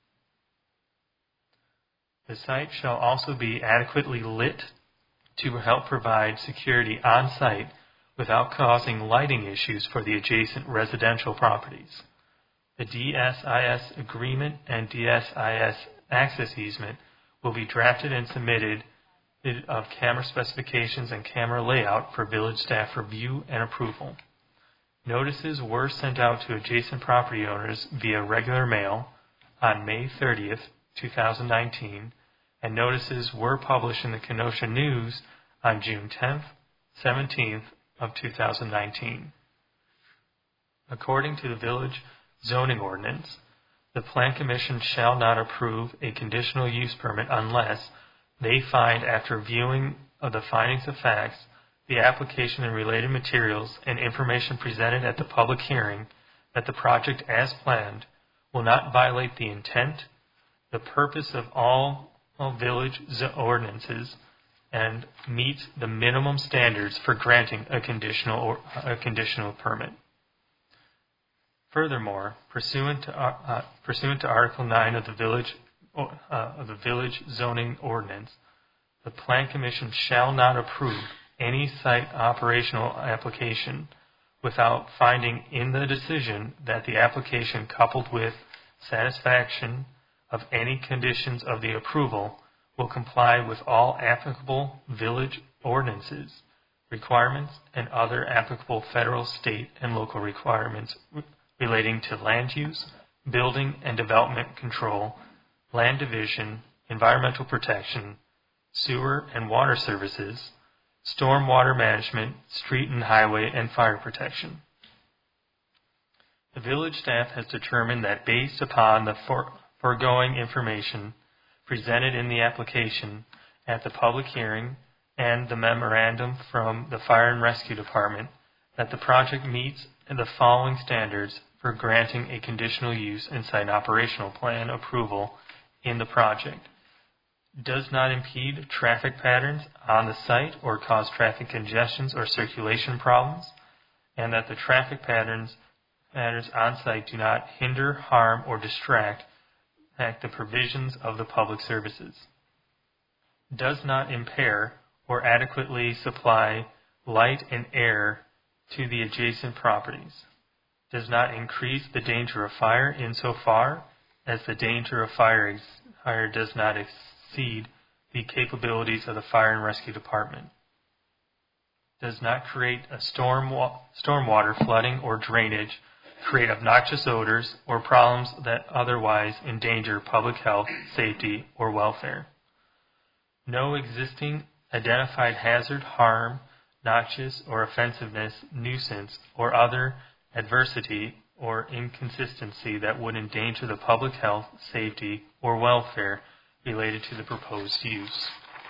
The site shall also be adequately lit to help provide security on site without causing lighting issues for the adjacent residential properties. The DSIS agreement and DSIS access easement will be drafted and submitted of camera specifications and camera layout for village staff review and approval. Notices were sent out to adjacent property owners via regular mail on May 30th, 2019, and notices were published in the Kenosha News on June 10th, 17th of 2019. According to the village zoning ordinance, the Plan Commission shall not approve a conditional use permit unless they find, after viewing of the findings of facts, the application and related materials and information presented at the public hearing, that the project as planned will not violate the intent, the purpose of all village ordinances, and meets the minimum standards for granting a conditional permit. Furthermore, pursuant to Article 9 of the Village Zoning Ordinance, the Plan Commission shall not approve any site operational application without finding in the decision that the application, coupled with satisfaction of any conditions of the approval, will comply with all applicable village ordinances, requirements, and other applicable federal, state, and local requirements relating to land use, building and development control, land division, environmental protection, sewer and water services, storm water management, street and highway, and fire protection. The village staff has determined that based upon the foregoing information presented in the application at the public hearing and the memorandum from the Fire and Rescue Department, that the project meets the following standards for granting a conditional use and site operational plan approval in the project: does not impede traffic patterns on the site or cause traffic congestions or circulation problems, and that the traffic patterns on site do not hinder, harm, or distract the provisions of the public services. Does not impair or adequately supply light and air to the adjacent properties. Does not increase the danger of fire insofar as the danger of fire does not exceed the capabilities of the Fire and Rescue Department. Does not create a stormwater flooding or drainage, create obnoxious odors or problems that otherwise endanger public health, safety, or welfare. No existing identified hazard, harm, noxious or offensiveness, nuisance, or other adversity or inconsistency that would endanger the public health, safety, or welfare related to the proposed use.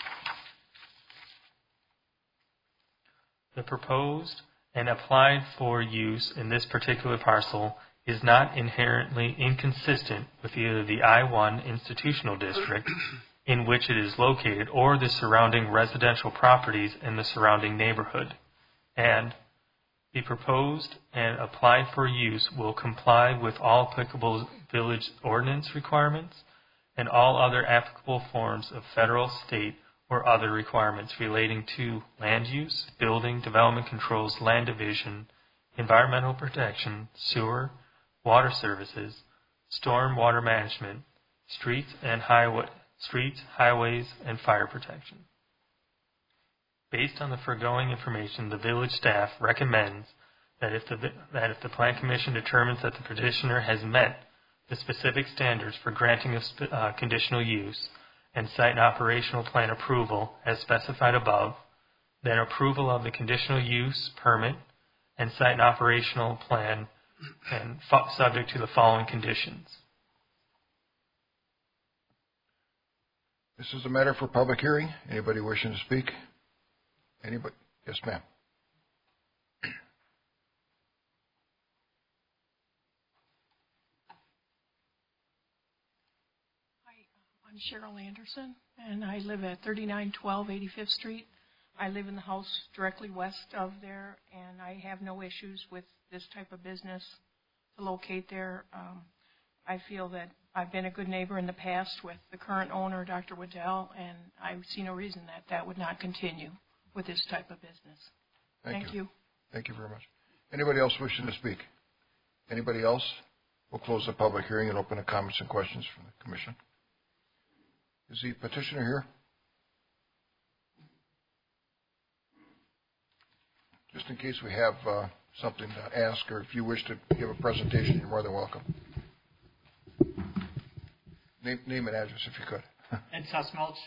The proposed and applied for use in this particular parcel is not inherently inconsistent with either the I-1 institutional district in which it is located or the surrounding residential properties in the surrounding neighborhood, and the proposed and applied for use will comply with all applicable village ordinance requirements and all other applicable forms of federal, state, or other requirements relating to land use, building, development controls, land division, environmental protection, sewer, water services, storm water management, streets, highways, and fire protection. Based on the foregoing information, the village staff recommends that if the Plan Commission determines that the petitioner has met the specific standards for granting a conditional use and site and operational plan approval as specified above, then approval of the conditional use permit and site and operational plan and subject to the following conditions. This is a matter for public hearing. Anybody wishing to speak? Anybody? Yes, ma'am. I'm Cheryl Anderson, and I live at 3912 85th Street. I live in the house directly west of there, and I have no issues with this type of business to locate there. I feel that I've been a good neighbor in the past with the current owner, Dr. Waddell, and I see no reason that that would not continue with this type of business. Thank you. Thank you very much. Anybody else wishing to speak? Anybody else? We'll close the public hearing and open the comments and questions from the commission. Is the petitioner here? Just in case we have something to ask, or if you wish to give a presentation, you're more than welcome. Name and address if you could. Ed Sussmelch,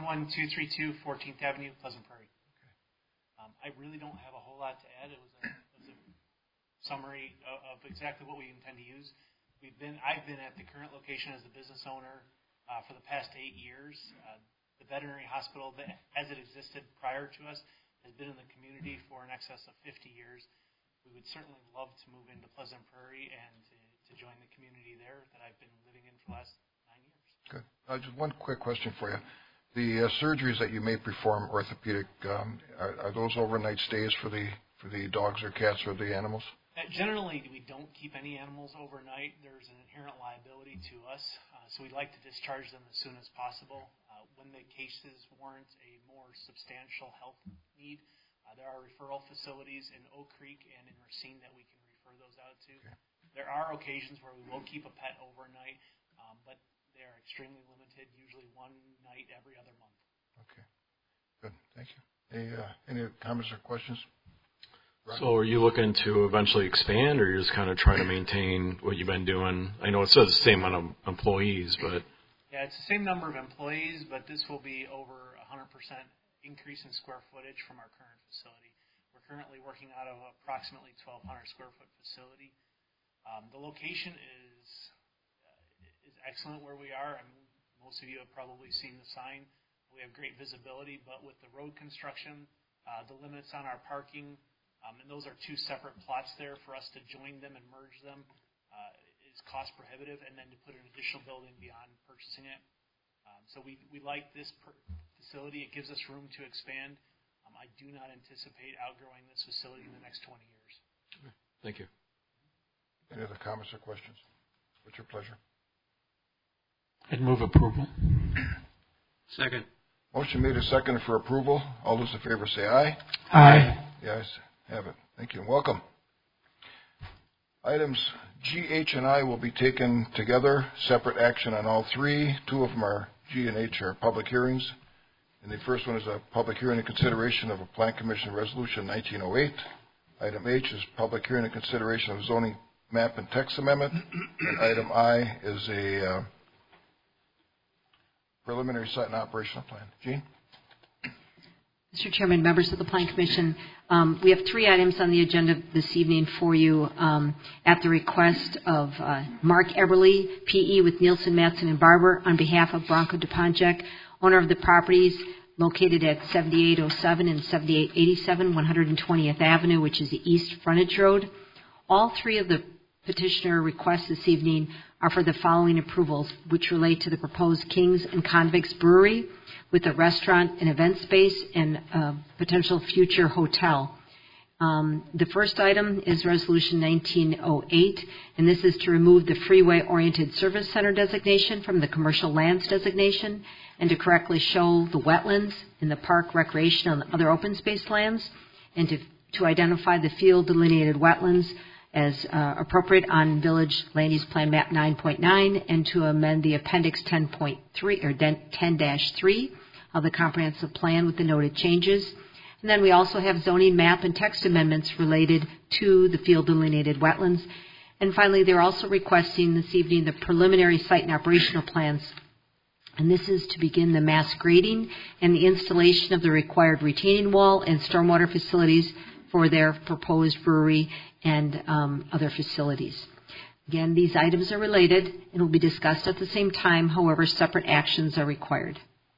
11232 14th Avenue, Pleasant Prairie. Okay. I really don't have a whole lot to add. It was a summary of exactly what we intend to use. I've been at the current location as the business owner for the past 8 years. The veterinary hospital, as it existed prior to us, has been in the community for in excess of 50 years. We would certainly love to move into Pleasant Prairie and to join the community there that I've been living in for the last 9 years. Good. Just one quick question for you. The surgeries that you may perform orthopedic, are those overnight stays for the dogs or cats or the animals? Generally, we don't keep any animals overnight. There's an inherent liability to us, so we'd like to discharge them as soon as possible. When the cases warrant a more substantial health need, there are referral facilities in Oak Creek and in Racine that we can refer those out to. Okay. There are occasions where we will keep a pet overnight, but they are extremely limited, usually one night every other month. Okay. Good. Thank you. Any comments or questions? So are you looking to eventually expand, or you're just kind of trying to maintain what you've been doing? I know it says the same amount of employees, but... Yeah, it's the same number of employees, but this will be over 100% increase in square footage from our current facility. We're currently working out of approximately 1,200 square foot facility. The location is excellent where we are. I mean, most of you have probably seen the sign. We have great visibility, but with the road construction, the limits on our parking, and those are two separate plots there. For us to join them and merge them is cost prohibitive, and then to put an additional building beyond purchasing it. So we like this facility. It gives us room to expand. I do not anticipate outgrowing this facility in the next 20 years. Thank you. Any other comments or questions? What's your pleasure? I'd move approval. Second. Motion made and seconded for approval. All those in favor say aye. Aye. The ayes have it. Thank you and welcome. Items G, H, and I will be taken together. Separate action on all three. Two of them are G and H are public hearings. And the first one is a public hearing and consideration of a Plan Commission Resolution 1908. Item H is public hearing and consideration of zoning map and text amendment. And item I is a preliminary site and operational plan. Jean? Mr. Chairman, members of the Plan Commission, we have three items on the agenda this evening for you at the request of Mark Eberly, P.E. with Nielsen, Matson, and Barber, on behalf of Bronco DePonjek, owner of the properties located at 7807 and 7887 120th Avenue, which is the East Frontage Road. All three of the petitioner requests this evening are for the following approvals, which relate to the proposed Kings and Convicts Brewery with a restaurant and event space and a potential future hotel. The first item is Resolution 1908, and this is to remove the Freeway-Oriented Service Center designation from the Commercial Lands designation and to correctly show the wetlands in the park, recreation, and other open space lands, and to identify the field delineated wetlands as appropriate on Village Land Use Plan Map 9.9, and to amend the Appendix 10.3 or 10-3 of the comprehensive plan with the noted changes. And then we also have zoning map and text amendments related to the field delineated wetlands. And finally, they're also requesting this evening the preliminary site and operational plans. And this is to begin the mass grading and the installation of the required retaining wall and stormwater facilities for their proposed brewery and other facilities. Again, these items are related and will be discussed at the same time. However, separate actions are required.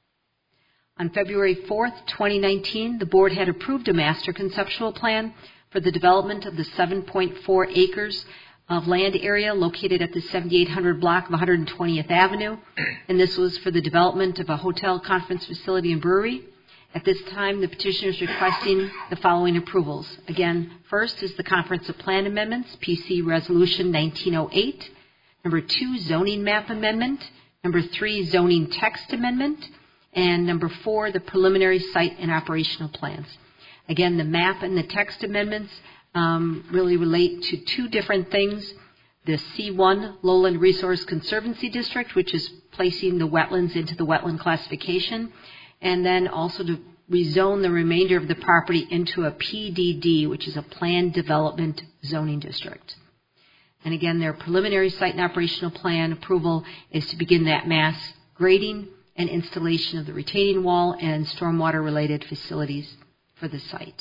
On February 4th, 2019, the board had approved a master conceptual plan for the development of the 7.4 acres of land area located at the 7800 block of 120th Avenue, and this was for the development of a hotel, conference facility, and brewery. At this time, the petitioner is requesting the following approvals. Again, first is the Comprehensive Plan Amendments, PC Resolution 1908. Number 2, Zoning Map Amendment. Number 3, Zoning Text Amendment. And number 4, the Preliminary Site and Operational Plans. Again, the map and the text amendments really relate to two different things. The C1 Lowland Resource Conservancy District, which is placing the wetlands into the wetland classification, and then also to rezone the remainder of the property into a PDD, which is a Planned Development Zoning District. And again, their preliminary site and operational plan approval is to begin that mass grading and installation of the retaining wall and stormwater-related facilities for the site.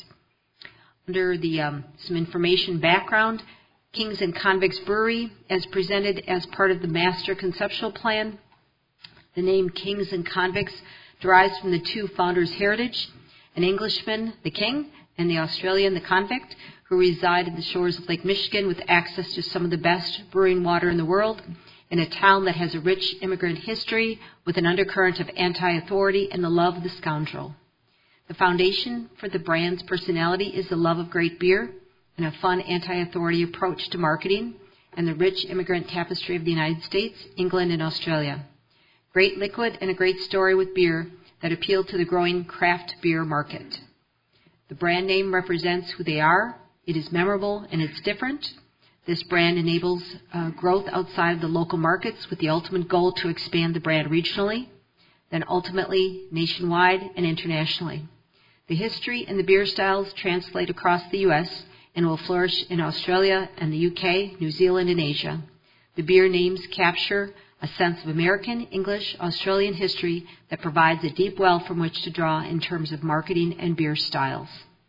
Under the some information background, Kings and Convicts Brewery, as presented as part of the master conceptual plan. The name Kings and Convicts derives from the two founders' heritage, an Englishman, the King, and the Australian, the Convict, who reside at the shores of Lake Michigan with access to some of the best brewing water in the world, in a town that has a rich immigrant history with an undercurrent of anti-authority and the love of the scoundrel. The foundation for the brand's personality is the love of great beer and a fun anti-authority approach to marketing and the rich immigrant tapestry of the United States, England, and Australia. Great liquid and a great story with beer that appeal to the growing craft beer market. The brand name represents who they are. It is memorable and it's different. This brand enables growth outside of the local markets with the ultimate goal to expand the brand regionally, then ultimately nationwide and internationally. The history and the beer styles translate across the U.S. and will flourish in Australia and the UK, New Zealand, and Asia. The beer names capture a sense of American, English, Australian history that provides a deep well from which to draw in terms of marketing and beer styles.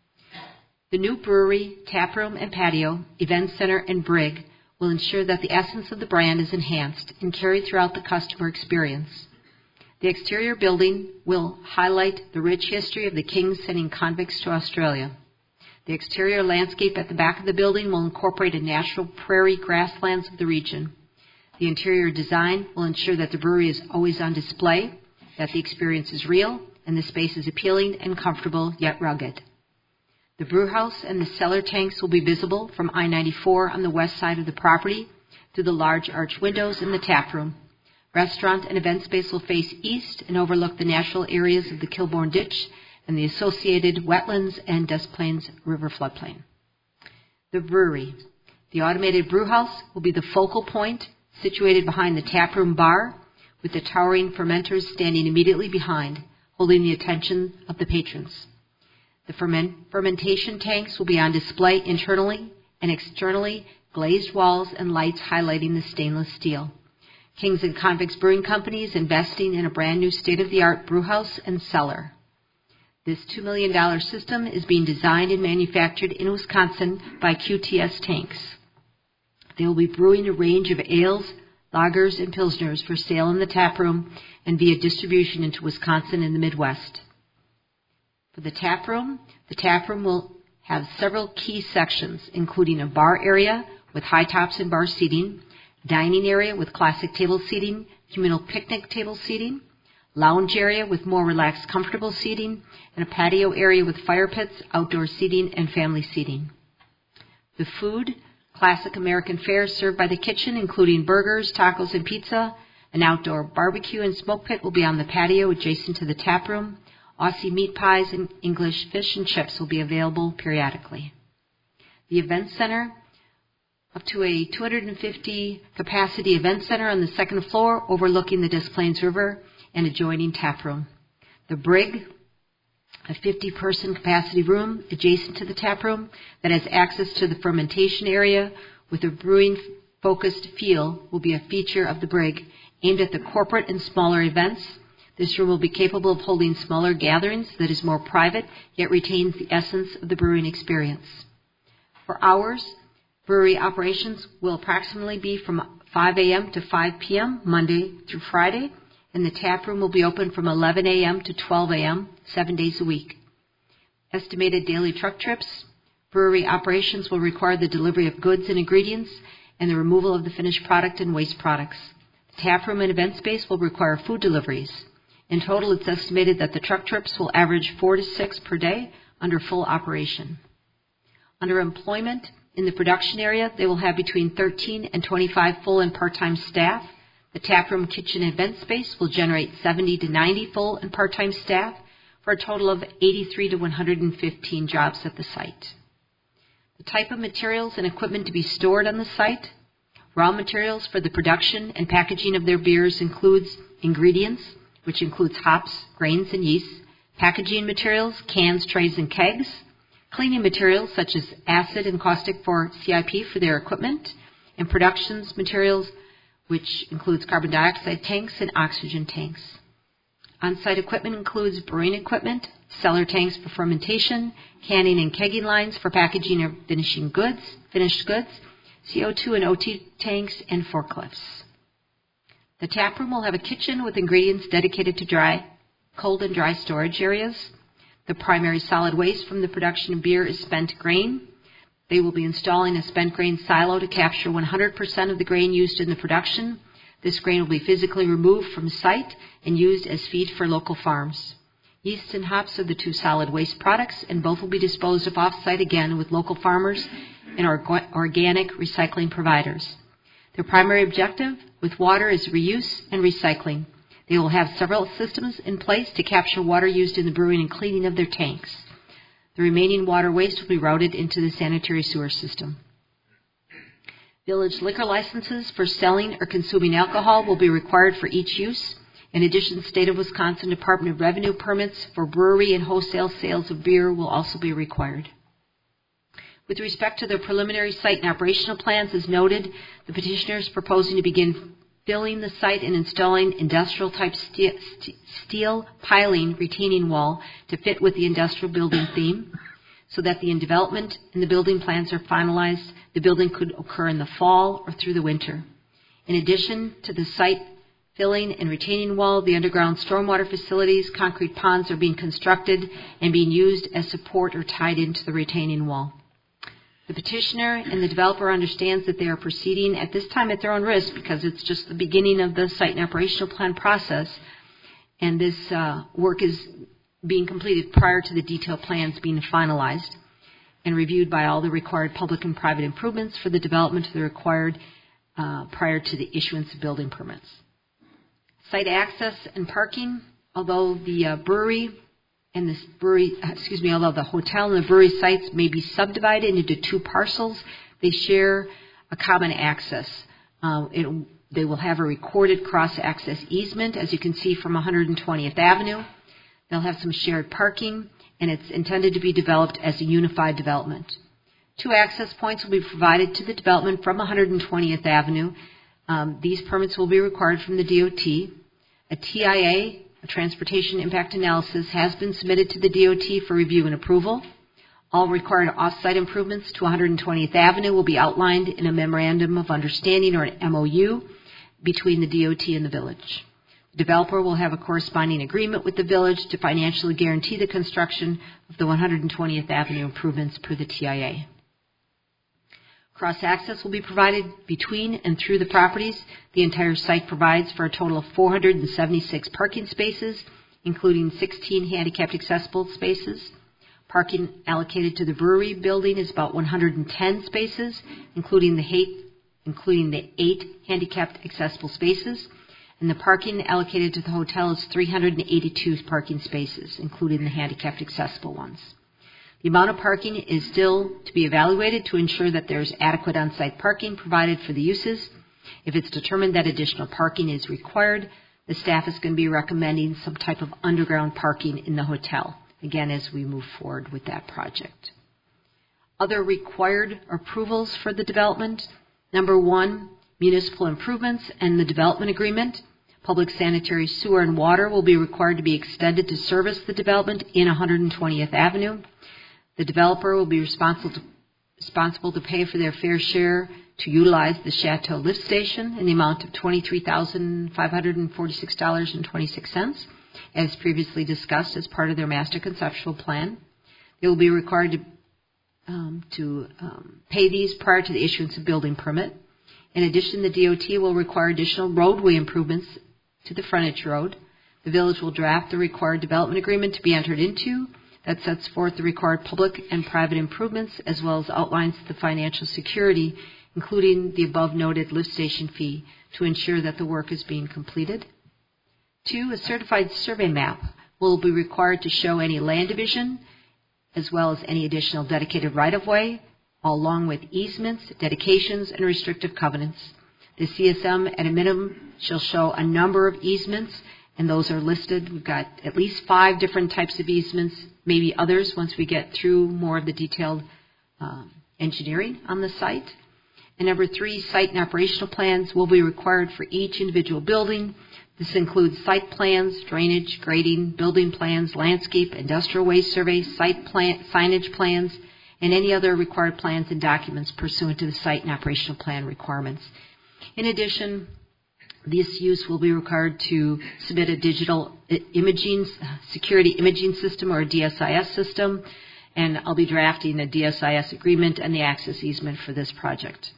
The new brewery, taproom and patio, event center, and brig will ensure that the essence of the brand is enhanced and carried throughout the customer experience. The exterior building will highlight the rich history of the Kings sending convicts to Australia. The exterior landscape at the back of the building will incorporate a natural prairie grasslands of the region. The interior design will ensure that the brewery is always on display, that the experience is real, and the space is appealing and comfortable yet rugged. The brewhouse and the cellar tanks will be visible from I-94 on the west side of the property through the large arch windows in the tap room. Restaurant and event space will face east and overlook the natural areas of the Kilbourne Ditch and the associated wetlands and Des Plaines River floodplain. The brewery. The automated brewhouse will be the focal point, situated behind the taproom bar, with the towering fermenters standing immediately behind, holding the attention of the patrons. The fermentation tanks will be on display internally and externally, glazed walls and lights highlighting the stainless steel. Kings and Convicts Brewing Company is investing in a brand new state-of-the-art brewhouse and cellar. This $2 million system is being designed and manufactured in Wisconsin by QTS Tanks. They will be brewing a range of ales, lagers, and pilsners for sale in the tap room and via distribution into Wisconsin and the Midwest. For the tap room will have several key sections, including a bar area with high tops and bar seating, dining area with classic table seating, communal picnic table seating, lounge area with more relaxed, comfortable seating, and a patio area with fire pits, outdoor seating, and family seating. The food, classic American fare served by the kitchen, including burgers, tacos, and pizza. An outdoor barbecue and smoke pit will be on the patio adjacent to the tap room. Aussie meat pies and English fish and chips will be available periodically. The event center, up to a 250 capacity event center on the second floor overlooking the Des Plaines River and adjoining tap room. The brig, a 50-person capacity room adjacent to the tap room that has access to the fermentation area with a brewing-focused feel, will be a feature of the brig aimed at the corporate and smaller events. This room will be capable of holding smaller gatherings that is more private, yet retains the essence of the brewing experience. For hours, brewery operations will approximately be from 5 a.m. to 5 p.m. Monday through Friday, and the tap room will be open from 11 a.m. to 12 a.m. 7 days a week. Estimated daily truck trips. Brewery operations will require the delivery of goods and ingredients and the removal of the finished product and waste products. The tap room and event space will require food deliveries. In total, it's estimated that the truck trips will average 4 to 6 per day under full operation. Under employment, in the production area, they will have between 13 and 25 full and part-time staff. The tap room, kitchen, and event space will generate 70 to 90 full and part-time staff for a total of 83 to 115 jobs at the site. The type of materials and equipment to be stored on the site. Raw materials for the production and packaging of their beers includes ingredients, which includes hops, grains, and yeast, packaging materials, cans, trays, and kegs, cleaning materials such as acid and caustic for CIP for their equipment, and productions materials, which includes carbon dioxide tanks and oxygen tanks. On-site equipment includes brewing equipment, cellar tanks for fermentation, canning and kegging lines for packaging of finished goods, CO2 and O2 tanks, and forklifts. The tap room will have a kitchen with ingredients dedicated to cold and dry storage areas. The primary solid waste from the production of beer is spent grain. They will be installing a spent grain silo to capture 100% of the grain used in the production. This grain will be physically removed from site and used as feed for local farms. Yeast and hops are the two solid waste products, and both will be disposed of off-site again with local farmers and organic recycling providers. Their primary objective with water is reuse and recycling. They will have several systems in place to capture water used in the brewing and cleaning of their tanks. The remaining water waste will be routed into the sanitary sewer system. Village liquor licenses for selling or consuming alcohol will be required for each use. In addition, the State of Wisconsin Department of Revenue permits for brewery and wholesale sales of beer will also be required. With respect to the preliminary site and operational plans, as noted, the petitioner is proposing to begin filling the site and installing industrial-type steel piling retaining wall to fit with the industrial building theme, so that the development and the building plans are finalized. The building could occur in the fall or through the winter. In addition to the site filling and retaining wall, the underground stormwater facilities, concrete ponds are being constructed and being used as support or tied into the retaining wall. The petitioner and the developer understands that they are proceeding at this time at their own risk because it's just the beginning of the site and operational plan process, and this work is being completed prior to the detailed plans being finalized and reviewed by all the required public and private improvements for the development of the required prior to the issuance of building permits. Site access and parking, although the although the hotel and the brewery sites may be subdivided into two parcels, they share a common access. They will have a recorded cross-access easement, as you can see from 120th Avenue. They'll have some shared parking, and it's intended to be developed as a unified development. 2 access points will be provided to the development from 120th Avenue. These permits will be required from the DOT. A TIA, a Transportation Impact Analysis, has been submitted to the DOT for review and approval. All required off-site improvements to 120th Avenue will be outlined in a Memorandum of Understanding, or an MOU, between the DOT and the village. The developer will have a corresponding agreement with the village to financially guarantee the construction of the 120th Avenue improvements per the TIA. Cross-access will be provided between and through the properties. The entire site provides for a total of 476 parking spaces, including 16 handicapped accessible spaces. Parking allocated to the brewery building is about 110 spaces, including the 8 handicapped accessible spaces. And the parking allocated to the hotel is 382 parking spaces, including the handicapped accessible ones. The amount of parking is still to be evaluated to ensure that there's adequate on-site parking provided for the uses. If it's determined that additional parking is required, the staff is going to be recommending some type of underground parking in the hotel, again, as we move forward with that project. Other required approvals for the development: number 1, municipal improvements and the development agreement. Public sanitary sewer and water will be required to be extended to service the development in 120th Avenue. The developer will be responsible to pay for their fair share to utilize the Chateau lift station in the amount of $23,546.26, as previously discussed as part of their master conceptual plan. They will be required to pay these prior to the issuance of building permit. In addition, the DOT will require additional roadway improvements to the frontage road. The village will draft the required development agreement to be entered into that sets forth the required public and private improvements as well as outlines the financial security, including the above-noted lift station fee, to ensure that the work is being completed. 2, a certified survey map will be required to show any land division as well as any additional dedicated right-of-way, along with easements, dedications, and restrictive covenants. The CSM at a minimum shall show a number of easements, and those are listed. We've got at least 5 different types of easements, maybe others once we get through more of the detailed engineering on the site. And number 3, site and operational plans will be required for each individual building. This includes site plans, drainage, grading, building plans, landscape, industrial waste surveys, site plan, signage plans, and any other required plans and documents pursuant to the site and operational plan requirements. In addition, this use will be required to submit a digital imaging, security imaging system or a DSIS system, and I'll be drafting a DSIS agreement and the access easement for this project.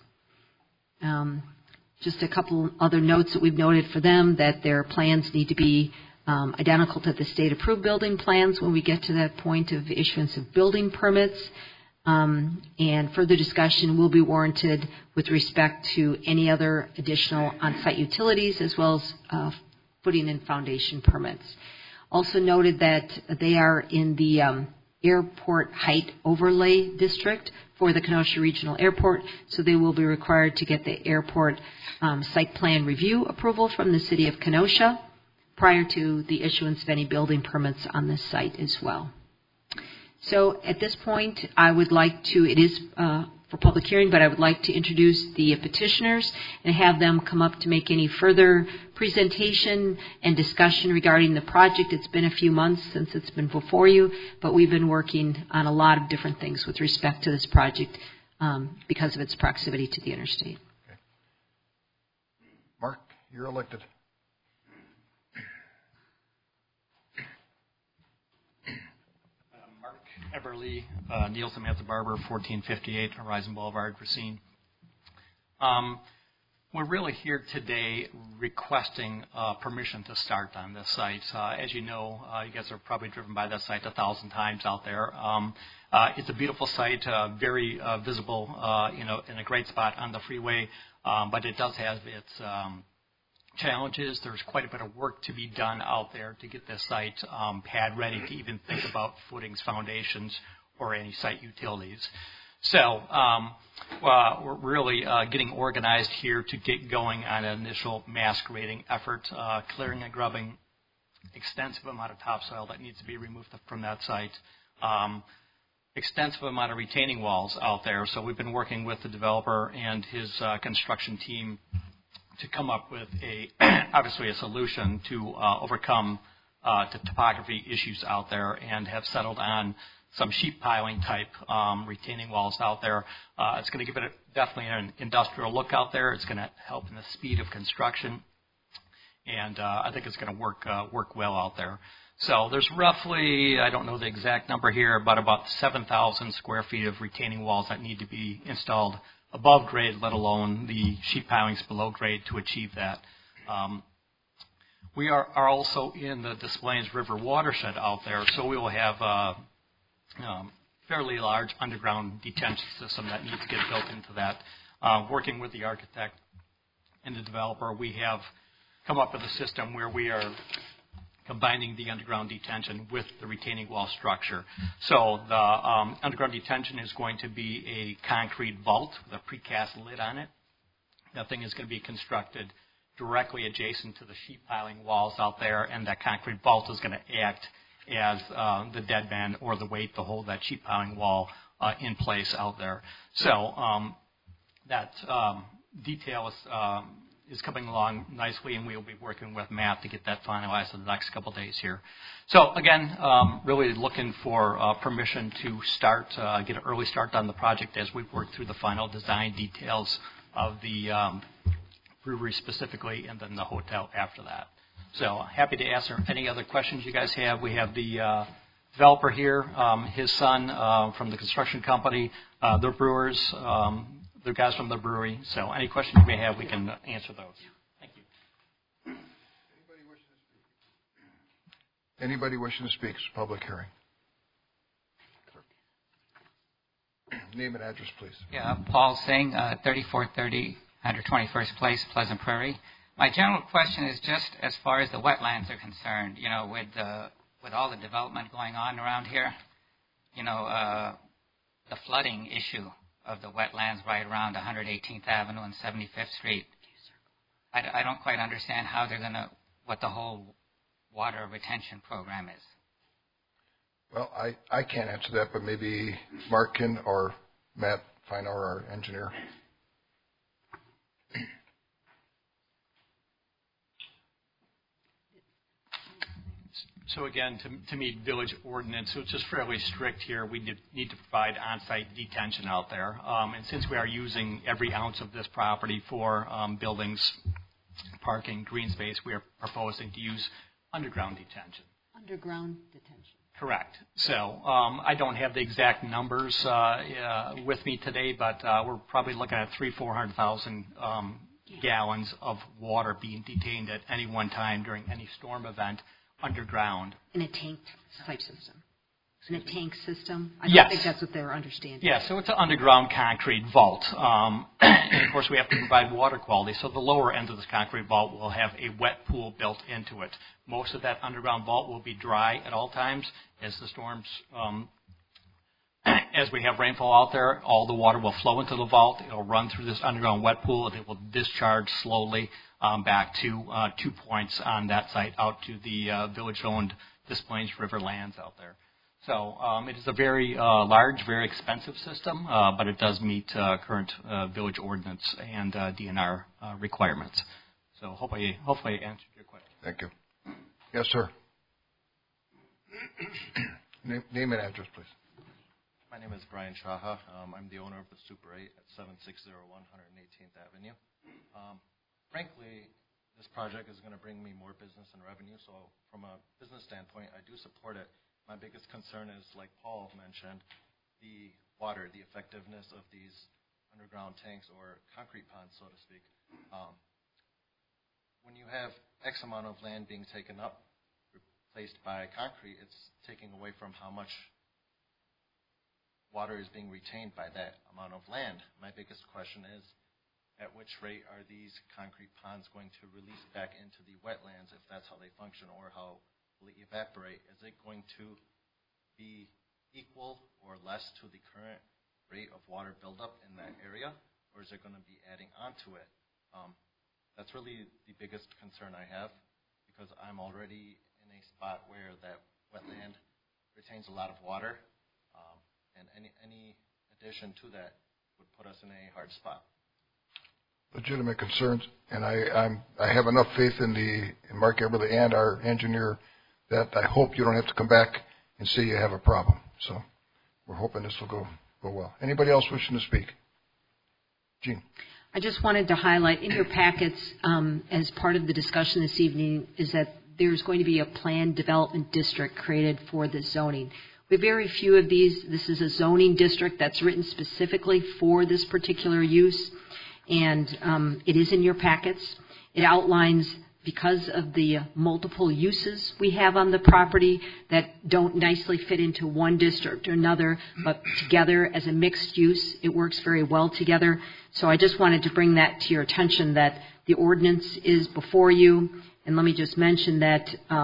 Just a couple other notes that we've noted for them, that their plans need to be identical to the state-approved building plans when we get to that point of issuance of building permits. And further discussion will be warranted with respect to any other additional on-site utilities as well as footing and foundation permits. Also noted that they are in the airport height overlay district for the Kenosha Regional Airport, so they will be required to get the airport site plan review approval from the City of Kenosha prior to the issuance of any building permits on this site as well. So at this point, I would like to, it is for public hearing, but I would like to introduce the petitioners and have them come up to make any further presentation and discussion regarding the project. It's been a few months since it's been before you, but we've been working on a lot of different things with respect to this project because of its proximity to the interstate. Okay. Mark, you're elected. Eberly, Neil Samantha Barber, 1458 Horizon Boulevard, Racine. We're really here today requesting permission to start on this site. As you know, you guys are probably driven by that site 1,000 times out there. It's a beautiful site, very visible, in a great spot on the freeway, but it does have its challenges. There's quite a bit of work to be done out there to get this site pad ready to even think about footings, foundations, or any site utilities. So we're really getting organized here to get going on an initial mass grading effort, clearing and grubbing, extensive amount of topsoil that needs to be removed from that site, extensive amount of retaining walls out there. So we've been working with the developer and his construction team to come up with obviously a solution to overcome the topography issues out there, and have settled on some sheet piling type retaining walls out there. It's going to give it definitely an industrial look out there. It's going to help in the speed of construction, and I think it's going to work well out there. So there's roughly, I don't know the exact number here, but about 7,000 square feet of retaining walls that need to be installed above grade, let alone the sheet pilings below grade to achieve that. We are also in the Des Plaines River watershed out there, so we will have a fairly large underground detention system that needs to get built into that. Working with the architect and the developer, we have come up with a system where we are combining the underground detention with the retaining wall structure. So the underground detention is going to be a concrete vault with a precast lid on it. That thing is going to be constructed directly adjacent to the sheet piling walls out there, and that concrete vault is going to act as the dead band or the weight to hold that sheet piling wall in place out there. So that detail is coming along nicely, and we'll be working with Matt to get that finalized in the next couple of days here. So again, really looking for permission to start, get an early start on the project as we work through the final design details of the brewery specifically, and then the hotel after that. So happy to answer any other questions you guys have. We have the developer here, his son from the construction company, they're brewers. the guys from the brewery. So any questions you may have, we can answer those. Thank you. Anybody wishing to speak? It's a public hearing. Name and address, please. Yeah, Paul Singh, 3430 121st Place, Pleasant Prairie. My general question is just as far as the wetlands are concerned, you know, with all the development going on around here, you know, the flooding issue of the wetlands right around 118th Avenue and 75th Street. I don't quite understand how they're going to, what the whole water retention program is. Well, I can't answer that, but maybe Mark can or Matt Feinauer, our engineer. So again, to meet village ordinance, so it's just fairly strict here. We need to provide on-site detention out there. And since we are using every ounce of this property for buildings, parking, green space, we are proposing to use underground detention. Underground detention. Correct. So I don't have the exact numbers with me today, but we're probably looking at 400,000 gallons of water being detained at any one time during any storm event underground. In a tank type system. In a tank system? I Yes. don't think that's what they're understanding. Yeah, so it's an underground concrete vault. And of course, we have to provide water quality. So the lower end of this concrete vault will have a wet pool built into it. Most of that underground vault will be dry at all times. As the storms, as we have rainfall out there, all the water will flow into the vault. It will run through this underground wet pool, and it will discharge slowly back to 2 points on that site out to the village-owned Des Plaines River lands out there. So it is a very large, very expensive system, but it does meet current village ordinance and DNR requirements. So hopefully I answered your question. Thank you. Yes, sir. Name and address, please. My name is Brian Shaha. I'm the owner of the Super 8 at 7601 118th Avenue. Frankly, this project is going to bring me more business and revenue, so from a business standpoint, I do support it. My biggest concern is, like Paul mentioned, the water, the effectiveness of these underground tanks or concrete ponds, so to speak. When you have X amount of land being taken up, replaced by concrete, it's taking away from how much water is being retained by that amount of land. My biggest question is, at which rate are these concrete ponds going to release back into the wetlands, if that's how they function, or how will it evaporate? Is it going to be equal or less to the current rate of water buildup in that area, or is it going to be adding onto it? That's really the biggest concern I have, because I'm already in a spot where that wetland retains a lot of water, and any addition to that would put us in a hard spot. Legitimate concerns, and I have enough faith in Mark Eberly and our engineer that I hope you don't have to come back and say you have a problem. So we're hoping this will go well. Anybody else wishing to speak? Jean. I just wanted to highlight in your packets, as part of the discussion this evening, is that there's going to be a planned development district created for this zoning. We have very few of these. This is a zoning district that's written specifically for this particular use, and it is in your packets. It outlines, because of the multiple uses we have on the property that don't nicely fit into one district or another, but together as a mixed use, it works very well together. So I just wanted to bring that to your attention, that the ordinance is before you. And let me just mention that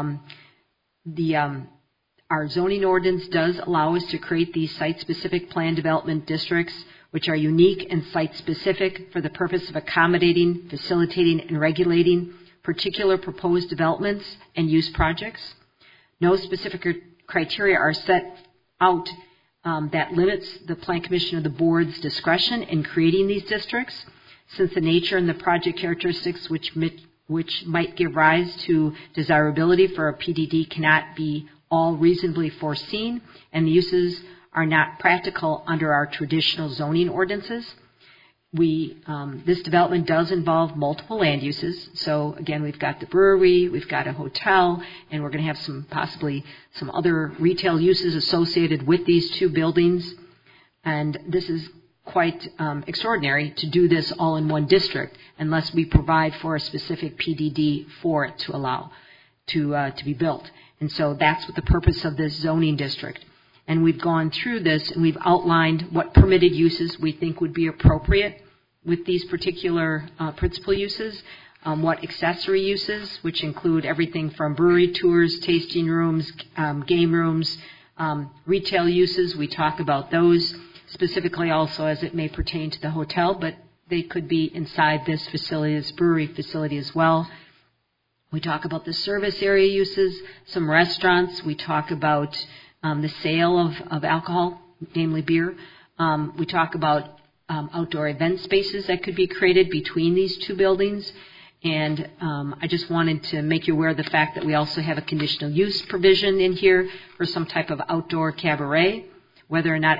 our zoning ordinance does allow us to create these site-specific plan development districts, which are unique and site-specific for the purpose of accommodating, facilitating, and regulating particular proposed developments and use projects. No specific criteria are set out that limits the Plan Commission or the Board's discretion in creating these districts, since the nature and the project characteristics which might give rise to desirability for a PDD cannot be all reasonably foreseen, and the uses are not practical under our traditional zoning ordinances. This development does involve multiple land uses. So again, we've got the brewery, we've got a hotel, and we're going to have possibly some other retail uses associated with these two buildings. And this is quite extraordinary to do this all in one district unless we provide for a specific PDD for it to allow to be built. And so that's what the purpose of this zoning district. And we've gone through this and we've outlined what permitted uses we think would be appropriate with these particular principal uses, what accessory uses, which include everything from brewery tours, tasting rooms, game rooms, retail uses. We talk about those specifically also as it may pertain to the hotel, but they could be inside this facility, this brewery facility as well. We talk about the service area uses, some restaurants. We talk about the sale of alcohol, namely beer. We talk about outdoor event spaces that could be created between these two buildings. And I just wanted to make you aware of the fact that we also have a conditional use provision in here for some type of outdoor cabaret, whether or not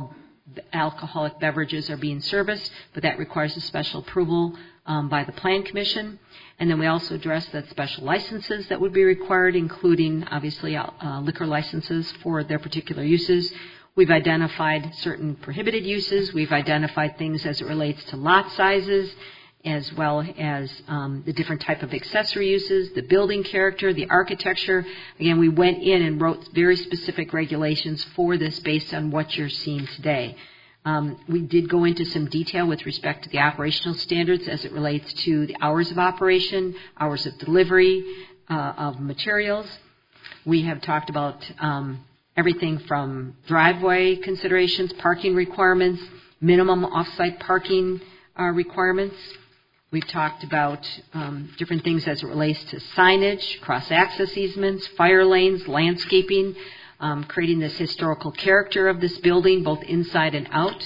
alcoholic beverages are being serviced, but that requires a special approval by the Plan Commission. And then we also address that special licenses that would be required, including, obviously, liquor licenses for their particular uses. We've identified certain prohibited uses. We've identified things as it relates to lot sizes, as well as the different type of accessory uses, the building character, the architecture. Again, we went in and wrote very specific regulations for this based on what you're seeing today. We did go into some detail with respect to the operational standards as it relates to the hours of operation, hours of delivery of materials. We have talked about everything from driveway considerations, parking requirements, minimum off-site parking requirements. We've talked about different things as it relates to signage, cross-access easements, fire lanes, landscaping, creating this historical character of this building, both inside and out.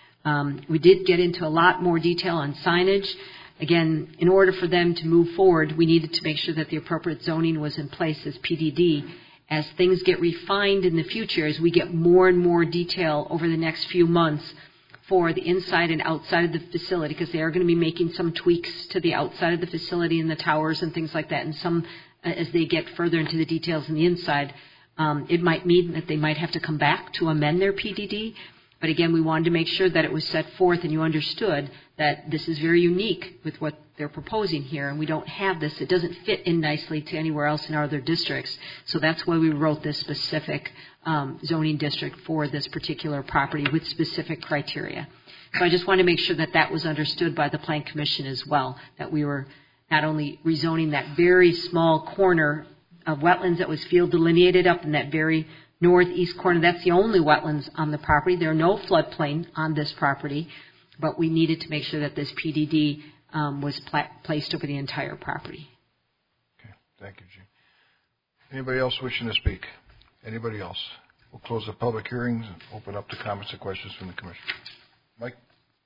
We did get into a lot more detail on signage. Again, in order for them to move forward, we needed to make sure that the appropriate zoning was in place as PDD. As things get refined in the future, as we get more and more detail over the next few months for the inside and outside of the facility, because they are going to be making some tweaks to the outside of the facility and the towers and things like that, and some, as they get further into the details on the inside, it might mean that they might have to come back to amend their PDD. But again, we wanted to make sure that it was set forth and you understood that this is very unique with what they're proposing here, and we don't have this. It doesn't fit in nicely to anywhere else in our other districts. So that's why we wrote this specific zoning district for this particular property with specific criteria. So I just wanted to make sure that that was understood by the Plan Commission as well, that we were not only rezoning that very small corner of wetlands that was field delineated up in that very northeast corner. That's the only wetlands on the property. There are no floodplain on this property, but we needed to make sure that this PDD was placed over the entire property. Okay, thank you, Jean. Anybody else wishing to speak? Anybody else? We'll close the public hearings and open up to comments and questions from the commission. Mike?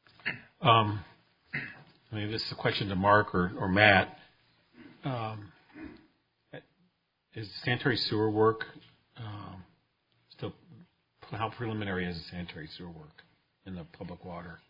Maybe this is a question to Mark or Matt. Is sanitary sewer work still, how preliminary is the sanitary sewer work in the public water?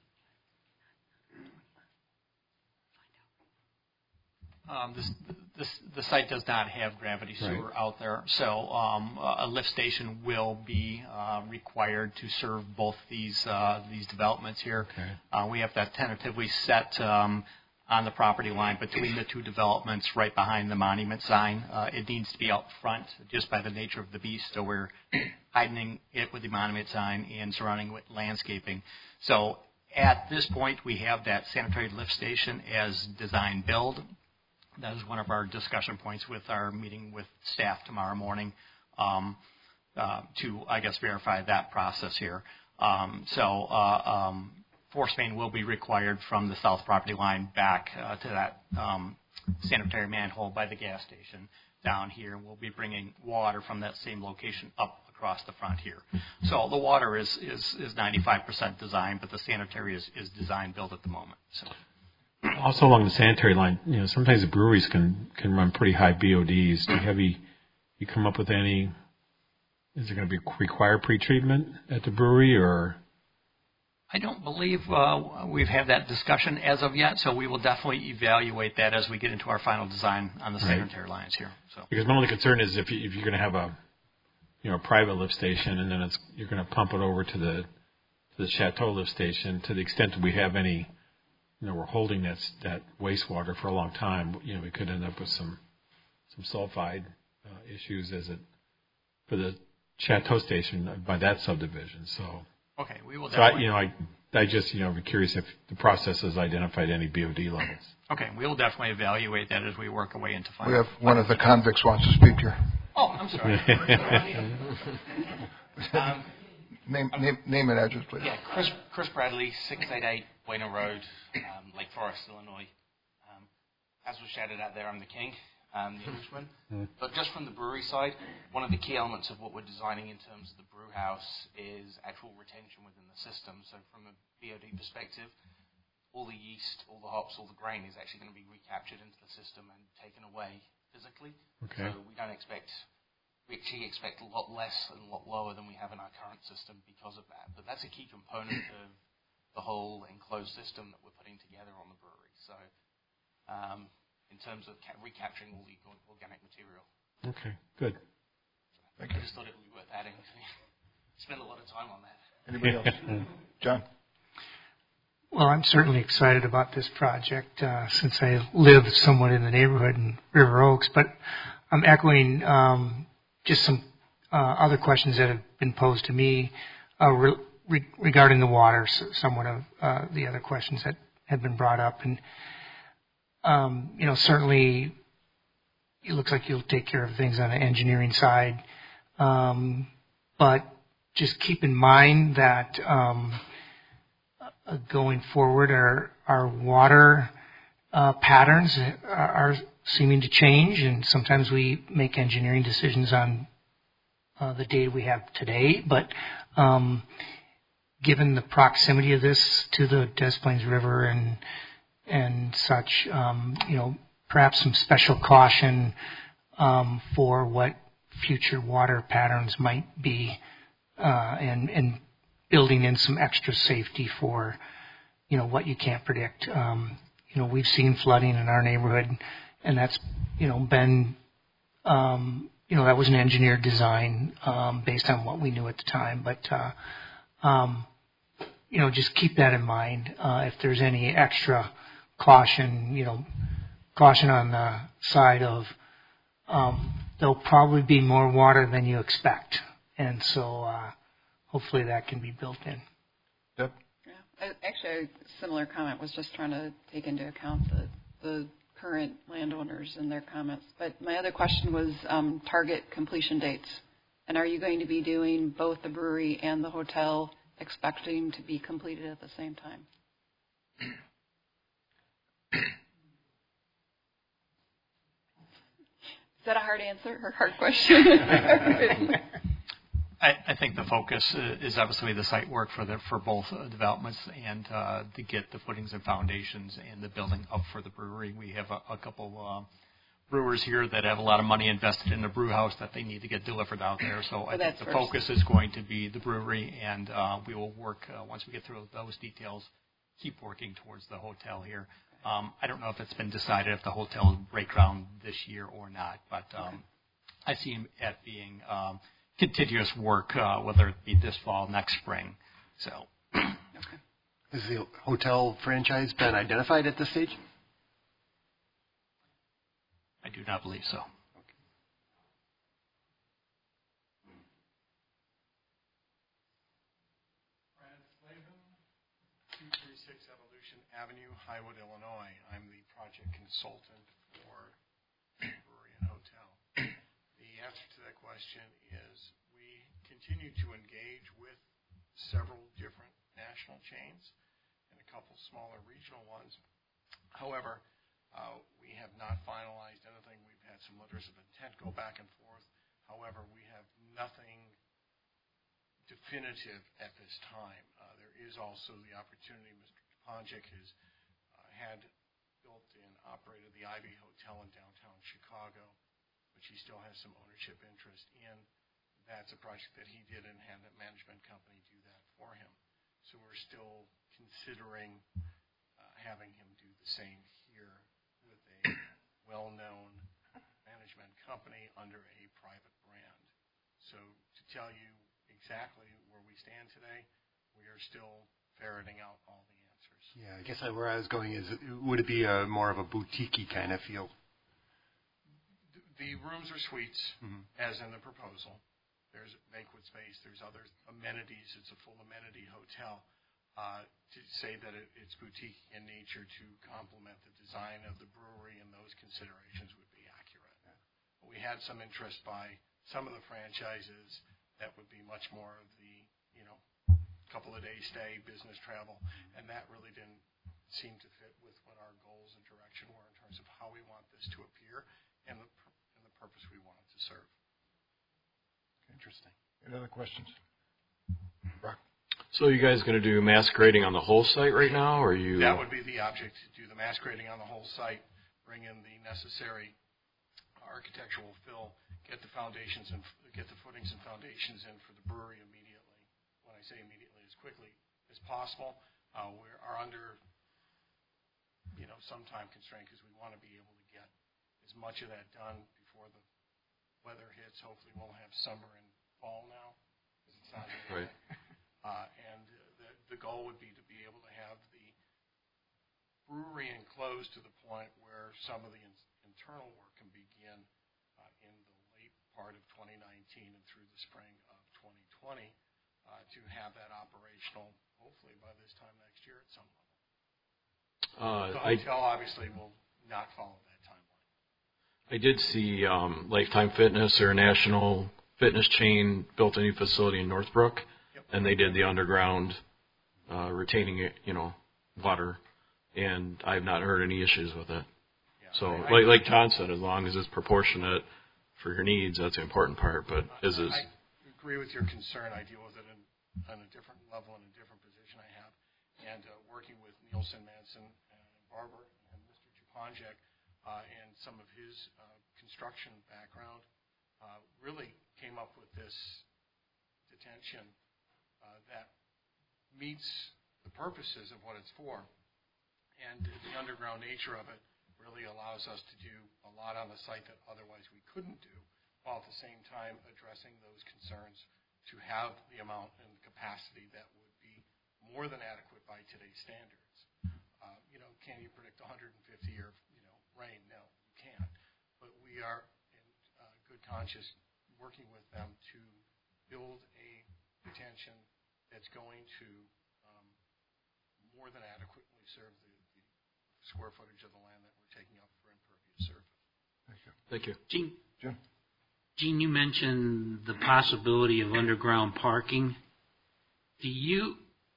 The site does not have gravity sewer out there, so a lift station will be required to serve both these developments here. Okay. We have that tentatively set on the property line between the two developments, right behind the monument sign. It needs to be out front just by the nature of the beast, so we're heightening it with the monument sign and surrounding it with landscaping. So at this point, we have that sanitary lift station as design build. That is one of our discussion points with our meeting with staff tomorrow morning to, I guess, verify that process here. Force main will be required from the south property line back to that sanitary manhole by the gas station down here. We'll be bringing water from that same location up across the front here. So the water is 95% design, but the sanitary is design build at the moment. So. Also along the sanitary line, sometimes the breweries can run pretty high BODs. Do you come up with any? Is there going to be required pretreatment at the brewery, or? I don't believe we've had that discussion as of yet, so we will definitely evaluate that as we get into our final design on the sanitary lines here. So. Because my only concern is if you're going to have a private lift station and then you're going to pump it over to the the Chateau lift station, to the extent that we have any, we're holding that wastewater for a long time, we could end up with some sulfide issues for the Chateau station by that subdivision. So okay, we will definitely. I just be curious if the process has identified any BOD levels. Okay, we will definitely evaluate that as we work our way into We have one of the convicts wants to speak here. Oh, I'm sorry. Name and address, please. Yeah, Chris Bradley, 688 Bueno Road, Lake Forest, Illinois. As was shouted out there, I'm the king, the Englishman. But just from the brewery side, one of the key elements of what we're designing in terms of the brew house is actual retention within the system. So from a BOD perspective, all the yeast, all the hops, all the grain is actually going to be recaptured into the system and taken away physically. Okay. So we actually expect a lot less and a lot lower than we have in our current system because of that. But that's a key component of the whole enclosed system that we're putting together on the brewery. So in terms of recapturing all the organic material. Okay, good. Thank you. I just thought it would be worth adding. Spend a lot of time on that. Anybody else? John? Well, I'm certainly excited about this project since I live somewhat in the neighborhood in River Oaks, but I'm echoing just some other questions that have been posed to me regarding the water, somewhat of the other questions that have been brought up. And, certainly it looks like you'll take care of things on the engineering side, but just keep in mind that going forward, our water patterns are seeming to change, and sometimes we make engineering decisions on the data we have today. But given the proximity of this to the Des Plaines River and such, perhaps some special caution for what future water patterns might be, and building in some extra safety for, what you can't predict. We've seen flooding in our neighborhood, and that's, been, that was an engineered design based on what we knew at the time. But, just keep that in mind. If there's any extra caution, caution on the side of there'll probably be more water than you expect. And so hopefully that can be built in. Yep. Yeah. Actually, a similar comment was just trying to take into account the current landowners and their comments. But my other question was target completion dates. And are you going to be doing both the brewery and the hotel expecting to be completed at the same time? Is that a hard answer or hard question? I think the focus is obviously the site work for both developments and to get the footings and foundations and the building up for the brewery. We have a couple brewers here that have a lot of money invested in the brew house that they need to get delivered out there. So I think the focus is going to be the brewery, and we will work, once we get through those details, keep working towards the hotel here. I don't know if it's been decided if the hotel will break ground this year or not, but I see it being continuous work, whether it be this fall, next spring. So, Has the hotel franchise been identified at this stage? I do not believe so. Brad Slavin, 236 Evolution Avenue, Highwood, Illinois. I'm the project consultant for brewery and hotel. The answer to that question is we continue to engage with several different national chains and a couple smaller regional ones. However, we have not finalized anything. We've had some letters of intent go back and forth. However, we have nothing definitive at this time. There is also the opportunity, Mr. Ponjic has had built and operated the Ivy Hotel in downtown Chicago, which he still has some ownership interest in. That's a project that he did and had a management company do that for him. So we're still considering having him do the same here with a well-known management company under a private brand. So to tell you exactly where we stand today, we are still ferreting out all the answers. Yeah, I guess where I was going is, would it be more of a boutique-y kind of feel? The rooms are suites, as in the proposal. There's banquet space. There's other amenities. It's a full amenity hotel. To say that it's boutique in nature to complement the design of the brewery and those considerations would be accurate. We had some interest by some of the franchises that would be much more of the, couple of days stay, business travel, and that really didn't seem to fit with what our goals and direction were in terms of how we want this to appear and the purpose we want it to serve. Interesting. Any other questions? Brock? So you guys going to do mass grading on the whole site right now, or you? That would be the object, to do the mass grading on the whole site, bring in the necessary architectural fill, get the foundations and get the footings and foundations in for the brewery immediately. When I say immediately, as quickly as possible. We are under, some time constraint because we want to be able to get as much of that done before the weather hits. Hopefully, we'll have summer and fall now, because it's not here right. And the goal would be to be able to have the brewery enclosed to the point where some of the internal work can begin in the late part of 2019 and through the spring of 2020 to have that operational, hopefully by this time next year at some level. The hotel obviously will not follow that timeline. I did see Lifetime Fitness or a national fitness chain built a new facility in Northbrook, and they did the underground retaining, water, and I have not heard any issues with it. Yeah, so, like John said, as long as it's proportionate for your needs, that's the important part. But I agree with your concern. I deal with it on a different level and a different position I have, and working with Nielsen, Manson, and Barber, and Mr. Chuponjek, and some of his construction background, really came up with this detention that meets the purposes of what it's for. And the underground nature of it really allows us to do a lot on the site that otherwise we couldn't do, while at the same time addressing those concerns to have the amount and the capacity that would be more than adequate by today's standards. Can you predict 150-year rain? No, you can't. But we are in good conscience working with them to build a detention that's going to more than adequately serve the square footage of the land that we're taking up for impervious surface. Thank you. Jim, you mentioned the possibility of underground parking. Do you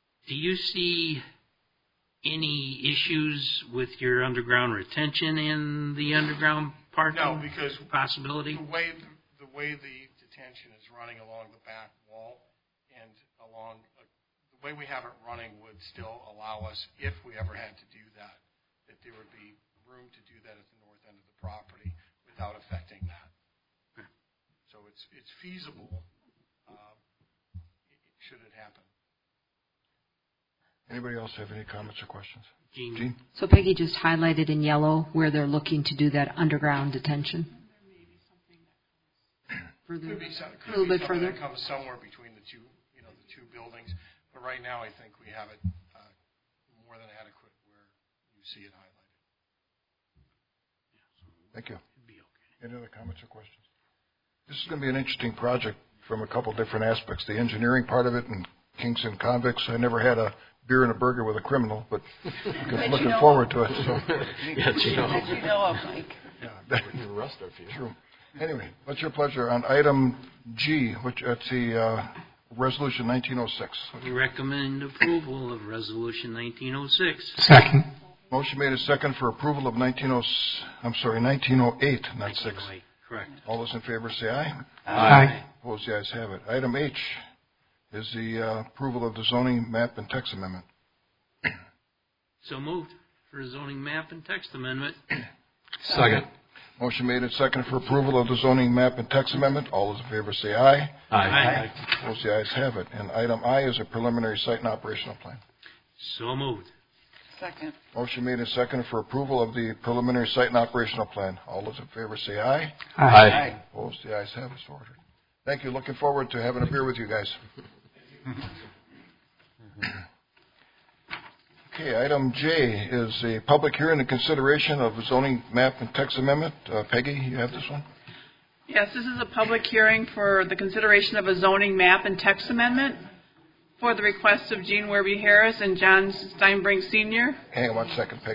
see any issues with your underground retention and the underground parking? No, because possibility. The way the detention is running along the back wall and along the way we have it running would still allow us, if we ever had to do that there would be room to do that at the north end of the property without affecting that. Okay. So it's feasible should it happen. Anybody else have any comments or questions? Gene? So Peggy just highlighted in yellow where they're looking to do that underground detention. Could be a little bit further. That comes somewhere between the two buildings. But right now, I think we have it more than adequate where you see it highlighted. Thank you. Any other comments or questions? This is going to be an interesting project from a couple different aspects. The engineering part of it and Kingston convicts. I never had a beer and a burger with a criminal, but looking forward to it. So. Mike. Yeah, arrest our few. True. Anyway, what's your pleasure on item G, which it's the resolution 1906? We recommend approval of resolution 1906. Second. Motion made a second for approval of 1908, not 6. Correct. All those in favor say aye. Aye. Opposed, the ayes have it. Item H is the approval of the zoning map and text amendment. So moved for zoning map and text amendment. Second. Motion made and second for approval of the zoning map and text amendment. All those in favor say aye. Aye. Opposed, the ayes have it. And item I is a preliminary site and operational plan. So moved. Second. Motion made and second for approval of the preliminary site and operational plan. All those in favor say aye. Aye. Opposed, the ayes have it. So ordered. Thank you. Looking forward to having a beer with you guys. Okay, item J is a public hearing and consideration of a zoning map and text amendment. Peggy, you have this one? Yes, this is a public hearing for the consideration of a zoning map and text amendment for the request of Gene Werby Harris and John Steinbrink Sr. Hang on one second, Peggy.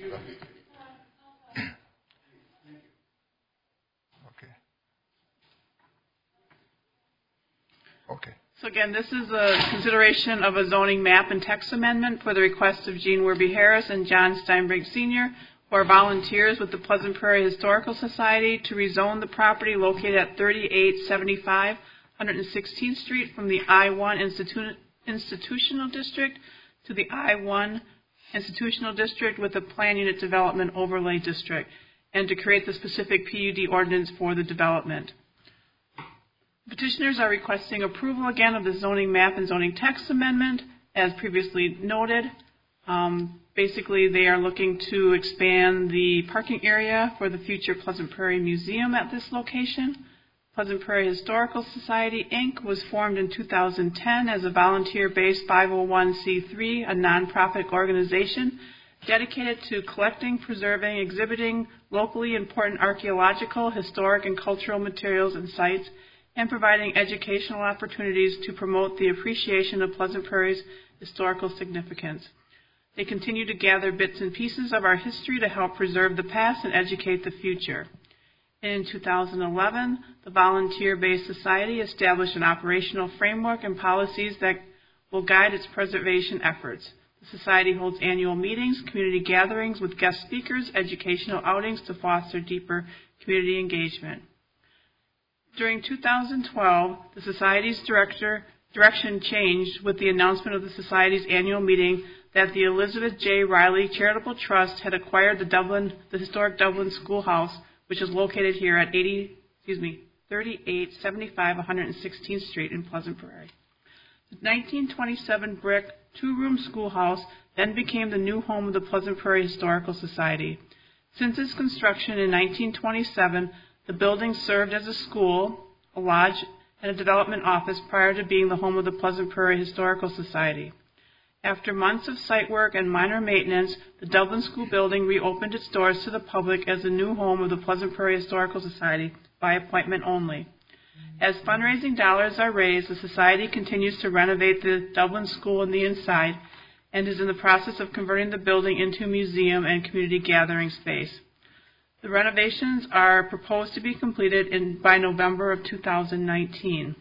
Okay. So again, this is a consideration of a zoning map and text amendment for the request of Gene Werby Harris and John Steinbrink Sr., who are volunteers with the Pleasant Prairie Historical Society, to rezone the property located at 3875 116th Street from the I-1 Institutional District to the I-1 Institutional District with a Plan Unit Development Overlay District, and to create the specific PUD ordinance for the development. Petitioners are requesting approval again of the zoning map and zoning text amendment, as previously noted. Basically, they are looking to expand the parking area for the future Pleasant Prairie Museum at this location. Pleasant Prairie Historical Society, Inc. was formed in 2010 as a volunteer-based 501c3, a nonprofit organization dedicated to collecting, preserving, exhibiting locally important archaeological, historic, and cultural materials and sites, and providing educational opportunities to promote the appreciation of Pleasant Prairie's historical significance. They continue to gather bits and pieces of our history to help preserve the past and educate the future. In 2011, the volunteer-based society established an operational framework and policies that will guide its preservation efforts. The society holds annual meetings, community gatherings with guest speakers, educational outings to foster deeper community engagement. During 2012, the Society's direction changed with the announcement of the Society's annual meeting that the Elizabeth J. Riley Charitable Trust had acquired the historic Dublin Schoolhouse, which is located here at 3875 116th Street in Pleasant Prairie. The 1927 brick two-room schoolhouse then became the new home of the Pleasant Prairie Historical Society. Since its construction in 1927, the building served as a school, a lodge, and a development office prior to being the home of the Pleasant Prairie Historical Society. After months of site work and minor maintenance, the Dublin School building reopened its doors to the public as the new home of the Pleasant Prairie Historical Society by appointment only. As fundraising dollars are raised, the Society continues to renovate the Dublin School on the inside and is in the process of converting the building into a museum and community gathering space. The renovations are proposed to be completed by November of 2019.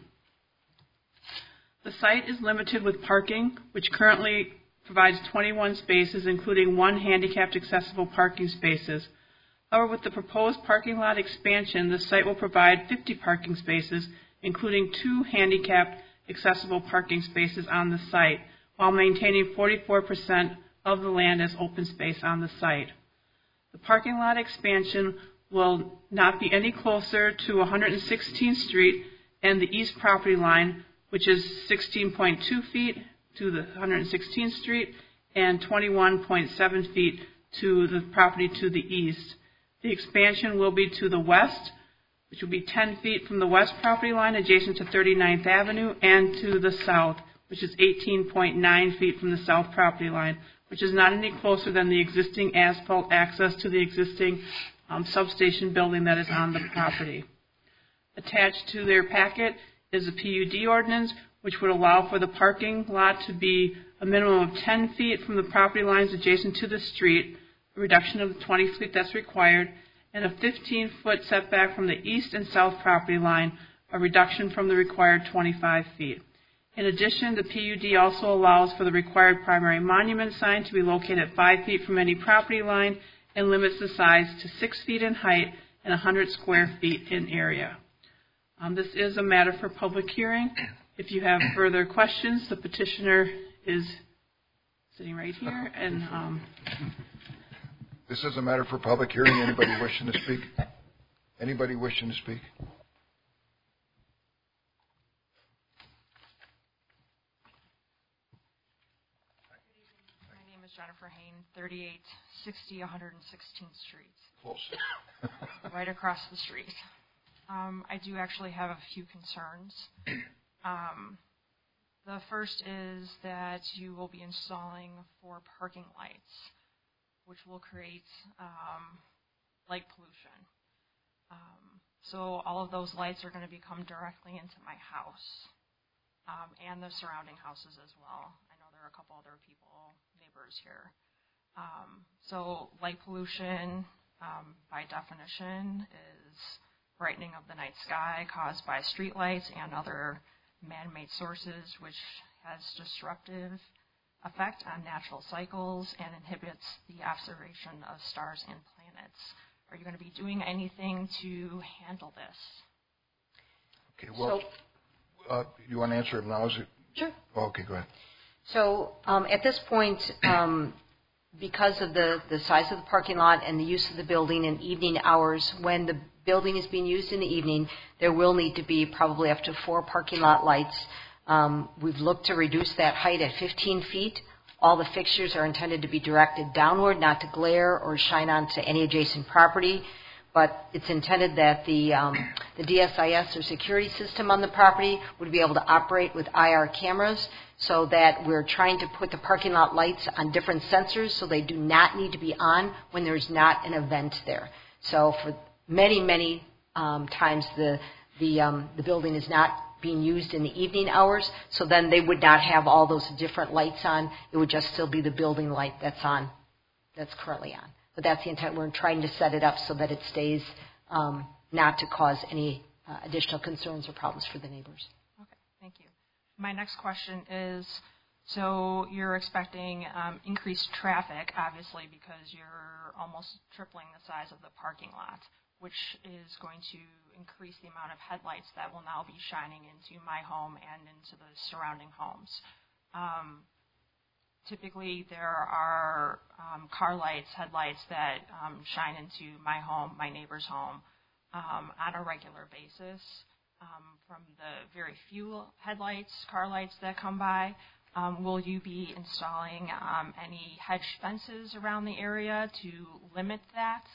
The site is limited with parking, which currently provides 21 spaces, including 1 handicapped accessible parking spaces. However, with the proposed parking lot expansion, the site will provide 50 parking spaces, including 2 handicapped accessible parking spaces on the site, while maintaining 44% of the land as open space on the site. The parking lot expansion will not be any closer to 116th Street and the east property line, which is 16.2 feet to the 116th Street and 21.7 feet to the property to the east. The expansion will be to the west, which will be 10 feet from the west property line adjacent to 39th Avenue, and to the south, which is 18.9 feet from the south property line, which is not any closer than the existing asphalt access to the existing substation building that is on the property. Attached to their packet is a PUD ordinance, which would allow for the parking lot to be a minimum of 10 feet from the property lines adjacent to the street, a reduction of the 20 feet that's required, and a 15-foot setback from the east and south property line, a reduction from the required 25 feet. In addition, the PUD also allows for the required primary monument sign to be located at 5 feet from any property line and limits the size to 6 feet in height and 100 square feet in area. This is a matter for public hearing. If you have further questions, the petitioner is sitting right here. And this is a matter for public hearing. Anybody wishing to speak? Anybody wishing to speak? My name is Jennifer Hain, 3860 116th Street. Close. Right across the street. I do actually have a few concerns. The first is that you will be installing 4 parking lights, which will create light pollution. So all of those lights are going to be come directly into my house and the surrounding houses as well. I know there are a couple other neighbors here. So light pollution, by definition, is brightening of the night sky caused by street lights and other man-made sources, which has disruptive effect on natural cycles and inhibits the observation of stars and planets. Are you going to be doing anything to handle this? Okay, well, you want to answer it now? Is it? Sure. Okay, go ahead. So at this point, because of the size of the parking lot and the use of the building in evening hours, when the building is being used in the evening, there will need to be probably up to 4 parking lot lights. We've looked to reduce that height at 15 feet. All the fixtures are intended to be directed downward, not to glare or shine onto any adjacent property. But it's intended that the DSIS or security system on the property would be able to operate with IR cameras, so that we're trying to put the parking lot lights on different sensors so they do not need to be on when there's not an event there. So for many times the building is not being used in the evening hours, so then they would not have all those different lights on. It would just still be the building light that's on, that's currently on. But that's the intent. We're trying to set it up so that it stays not to cause any additional concerns or problems for the neighbors. Okay, thank you. My next question is, so you're expecting increased traffic, obviously, because you're almost tripling the size of the parking lot, which is going to increase the amount of headlights that will now be shining into my home and into the surrounding homes. Typically, there are car lights, headlights that shine into my home, my neighbor's home, on a regular basis. From the very few headlights, car lights that come by, will you be installing any hedge fences around the area to limit that?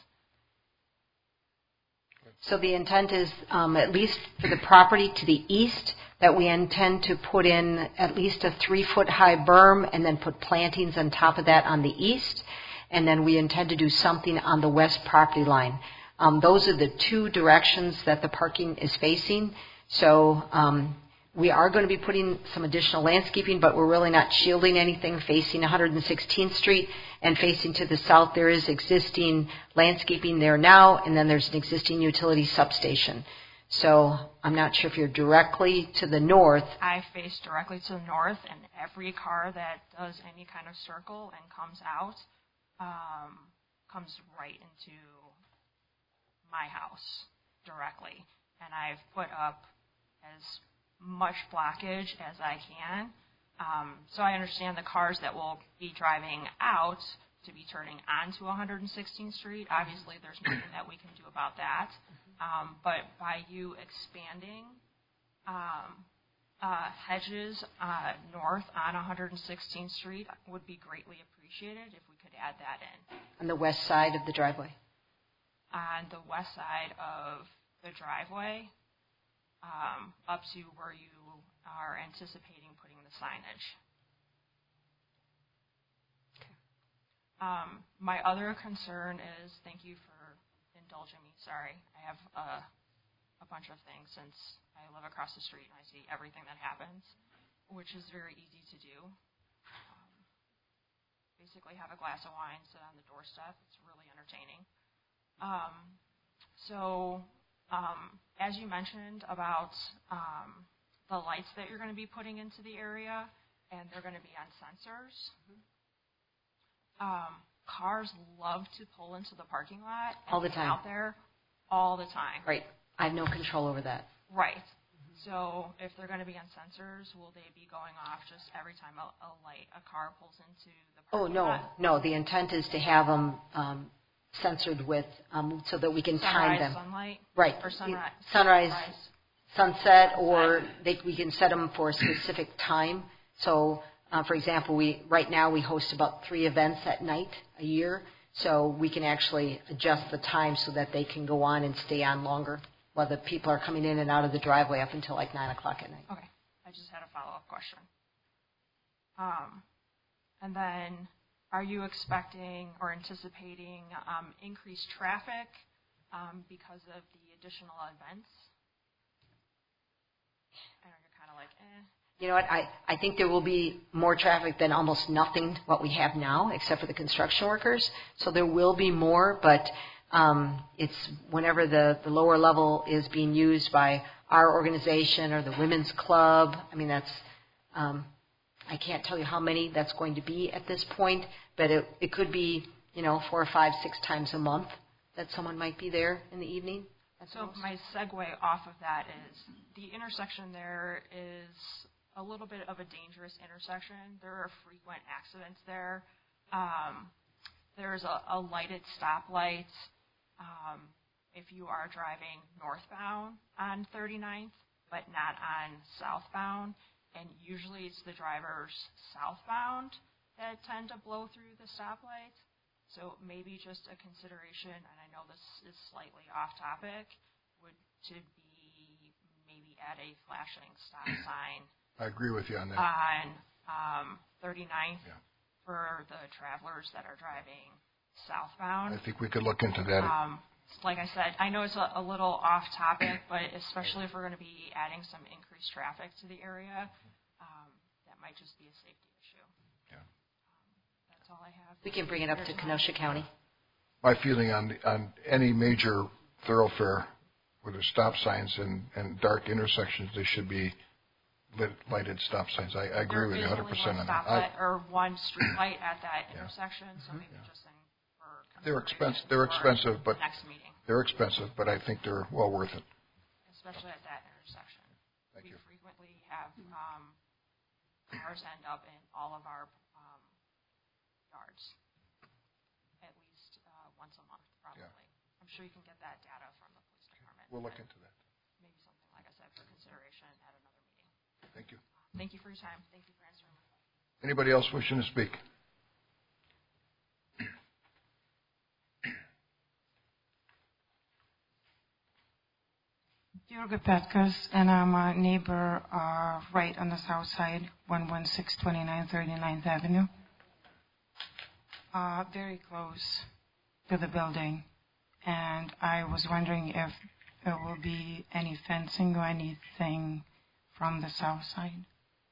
So the intent is, at least for the property to the east, that we intend to put in at least a 3-foot-high berm and then put plantings on top of that on the east. And then we intend to do something on the west property line. Those are the 2 directions that the parking is facing. So we are going to be putting some additional landscaping, but we're really not shielding anything facing 116th Street. And facing to the south, there is existing landscaping there now, and then there's an existing utility substation. So I'm not sure if you're directly to the north. I face directly to the north, and every car that does any kind of circle and comes out comes right into my house directly. And I've put up as much blockage as I can. So I understand the cars that will be driving out to be turning onto 116th Street. Obviously, there's nothing that we can do about that. But by you expanding hedges north on 116th Street would be greatly appreciated if we could add that in. On the west side of the driveway? On the west side of the driveway, up to where you are anticipating putting the signage. Okay. My other concern is, thank you for indulging me, sorry, I have a bunch of things since I live across the street and I see everything that happens, which is very easy to do. Basically have a glass of wine, sit on the doorstep. It's really entertaining. As you mentioned about the lights that you're going to be putting into the area, and they're going to be on sensors. Cars love to pull into the parking lot and all the time out there all the time. Right. I have no control over that. Right. So if they're going to be on sensors, will they be going off just every time a car pulls into the parking lot? No. The intent is to have them censored with so that we can time them. Sunlight? Right. Or sunrise? Sunrise, sunset, or we can set them for a specific time. So, for example, right now we host about 3 events at night a year, so we can actually adjust the time so that they can go on and stay on longer while the people are coming in and out of the driveway up until like 9 o'clock at night. Okay. I just had a follow-up question. question. And then, are you expecting or anticipating increased traffic because of the additional events? I know you're kind of like, eh. You know what? I think there will be more traffic than almost nothing what we have now, except for the construction workers. So there will be more, but it's whenever the lower level is being used by our organization or the women's club. I mean, that's I can't tell you how many that's going to be at this point, but it could be 4 or 5, 6 times a month that someone might be there in the evening. So my segue off of that is the intersection there is a little bit of a dangerous intersection. There are frequent accidents there. There's a lighted stoplight if you are driving northbound on 39th, but not on southbound. And usually it's the drivers southbound that tend to blow through the stoplight. So maybe just a consideration, and I know this is slightly off topic, would to be maybe add a flashing stop sign. I agree with you on that. On 39th for the travelers that are driving southbound. I think we could look into that. Like I said, I know it's a little off topic, but especially if we're going to be adding some increased traffic to the area, that might just be a safety issue. Yeah. That's all I have. We can bring it up to Kenosha County. My feeling on any major thoroughfare where there's stop signs and dark intersections, there should be lighted stop signs. I agree with you 100% on that. Or one street light at that intersection, so maybe just They're expensive, but next meeting. They're expensive, but I think they're well worth it. Especially at that intersection. Thank you. We frequently have cars end up in all of our yards at least once a month, probably. Yeah. I'm sure you can get that data from the police department. We'll look into that. Maybe something, like I said, for consideration at another meeting. Thank you. Thank you for your time. Thank you for answering my question. Anybody else wishing to speak? Georgia Petkas, and I'm a neighbor right on the south side, 11629 39th Avenue. Very close to the building. And I was wondering if there will be any fencing or anything from the south side.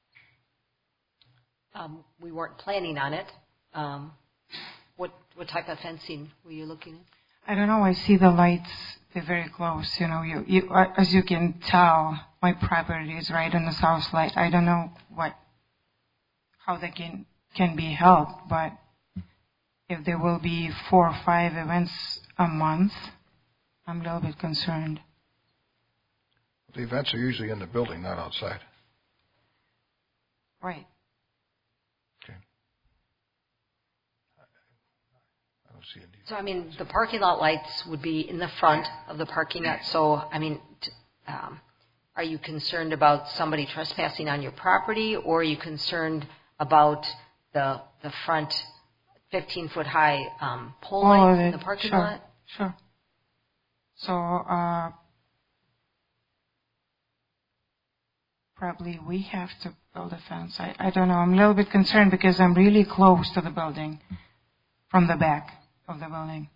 We weren't planning on it. What type of fencing were you looking at? I don't know. I see the lights. They're very close. You as you can tell, my property is right on the south side. I don't know how they can be helped, but if there will be 4 or 5 events a month, I'm a little bit concerned. The events are usually in the building, not outside. Right. Okay. I don't see any. So, the parking lot lights would be in the front of the parking lot. So, are you concerned about somebody trespassing on your property, or are you concerned about the front 15-foot high pole lights in the parking lot? Sure. So, probably we have to build a fence. I don't know. I'm a little bit concerned because I'm really close to the building from the back of the building.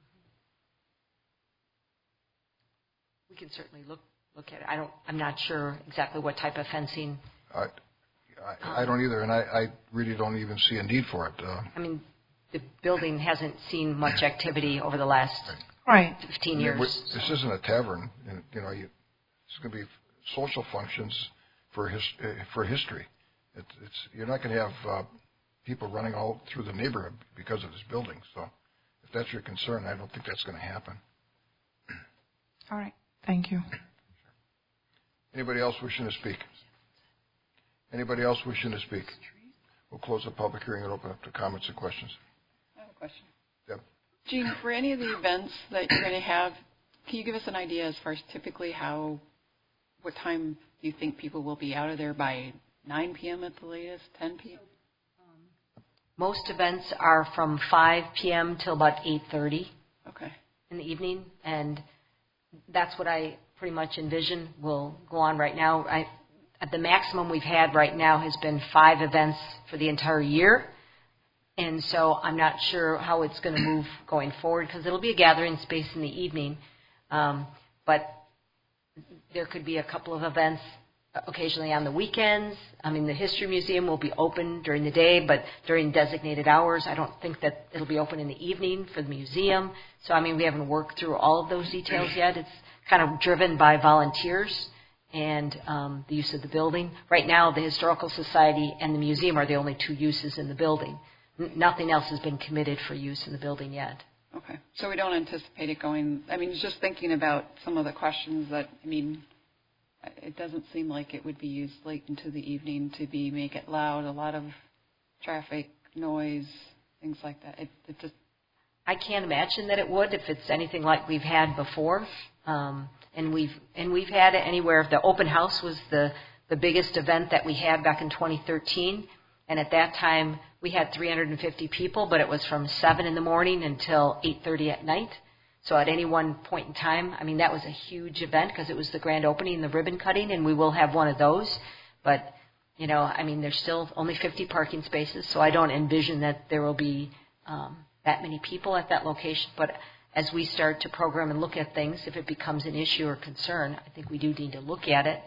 We can certainly look at it. I'm not sure exactly what type of fencing. I don't either, and I really don't even see a need for it. The building hasn't seen much activity over the last 15 years. This isn't a tavern. It's going to be social functions for history. You're not going to have people running all through the neighborhood because of this building. So if that's your concern, I don't think that's going to happen. All right. Thank you. Anybody else wishing to speak? Anybody else wishing to speak? We'll close the public hearing and open up to comments and questions. I have a question. Yep. Gene, for any of the events that you're going to have, can you give us an idea as far as typically what time do you think people will be out of there by 9 p.m. at the latest, 10 p.m.? Most events are from 5 p.m. till about 8:30 in the evening, and that's what I pretty much envision will go on right now. the maximum we've had right now has been 5 events for the entire year. And so I'm not sure how it's going to move going forward because it'll be a gathering space in the evening. But there could be a couple of events occasionally on the weekends. I mean, the History Museum will be open during the day, but during designated hours. I don't think that it'll be open in the evening for the museum. So, I mean, we haven't worked through all of those details yet. It's kind of driven by volunteers and the use of the building. Right now, the Historical Society and the museum are the only 2 uses in the building. Nothing else has been committed for use in the building yet. Okay. So we don't anticipate it going, I mean, just thinking about some of the questions that, I mean, it doesn't seem like it would be used late into the evening to make it loud, a lot of traffic, noise, things like that. It just... I can't imagine that it would if it's anything like we've had before. And we've had it anywhere. The open house was the biggest event that we had back in 2013. And at that time, we had 350 people, but it was from 7 in the morning until 8:30 at night. So at any one point in time, I mean, that was a huge event because it was the grand opening and the ribbon cutting, and we will have one of those. But, you know, I mean, there's still only 50 parking spaces, so I don't envision that there will be that many people at that location. But as we start to program and look at things, if it becomes an issue or concern, I think we do need to look at it.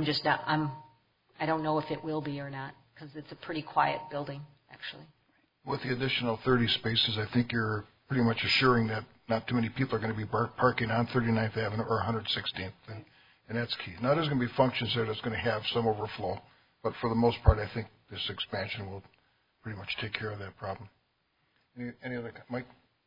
I don't know if it will be or not because it's a pretty quiet building, actually. With the additional 30 spaces, I think you're pretty much assuring that not too many people are going to be parking on 39th Avenue or 116th, and that's key. Now, there's going to be functions there that's going to have some overflow, but for the most part, I think this expansion will pretty much take care of that problem. Any other, Mike?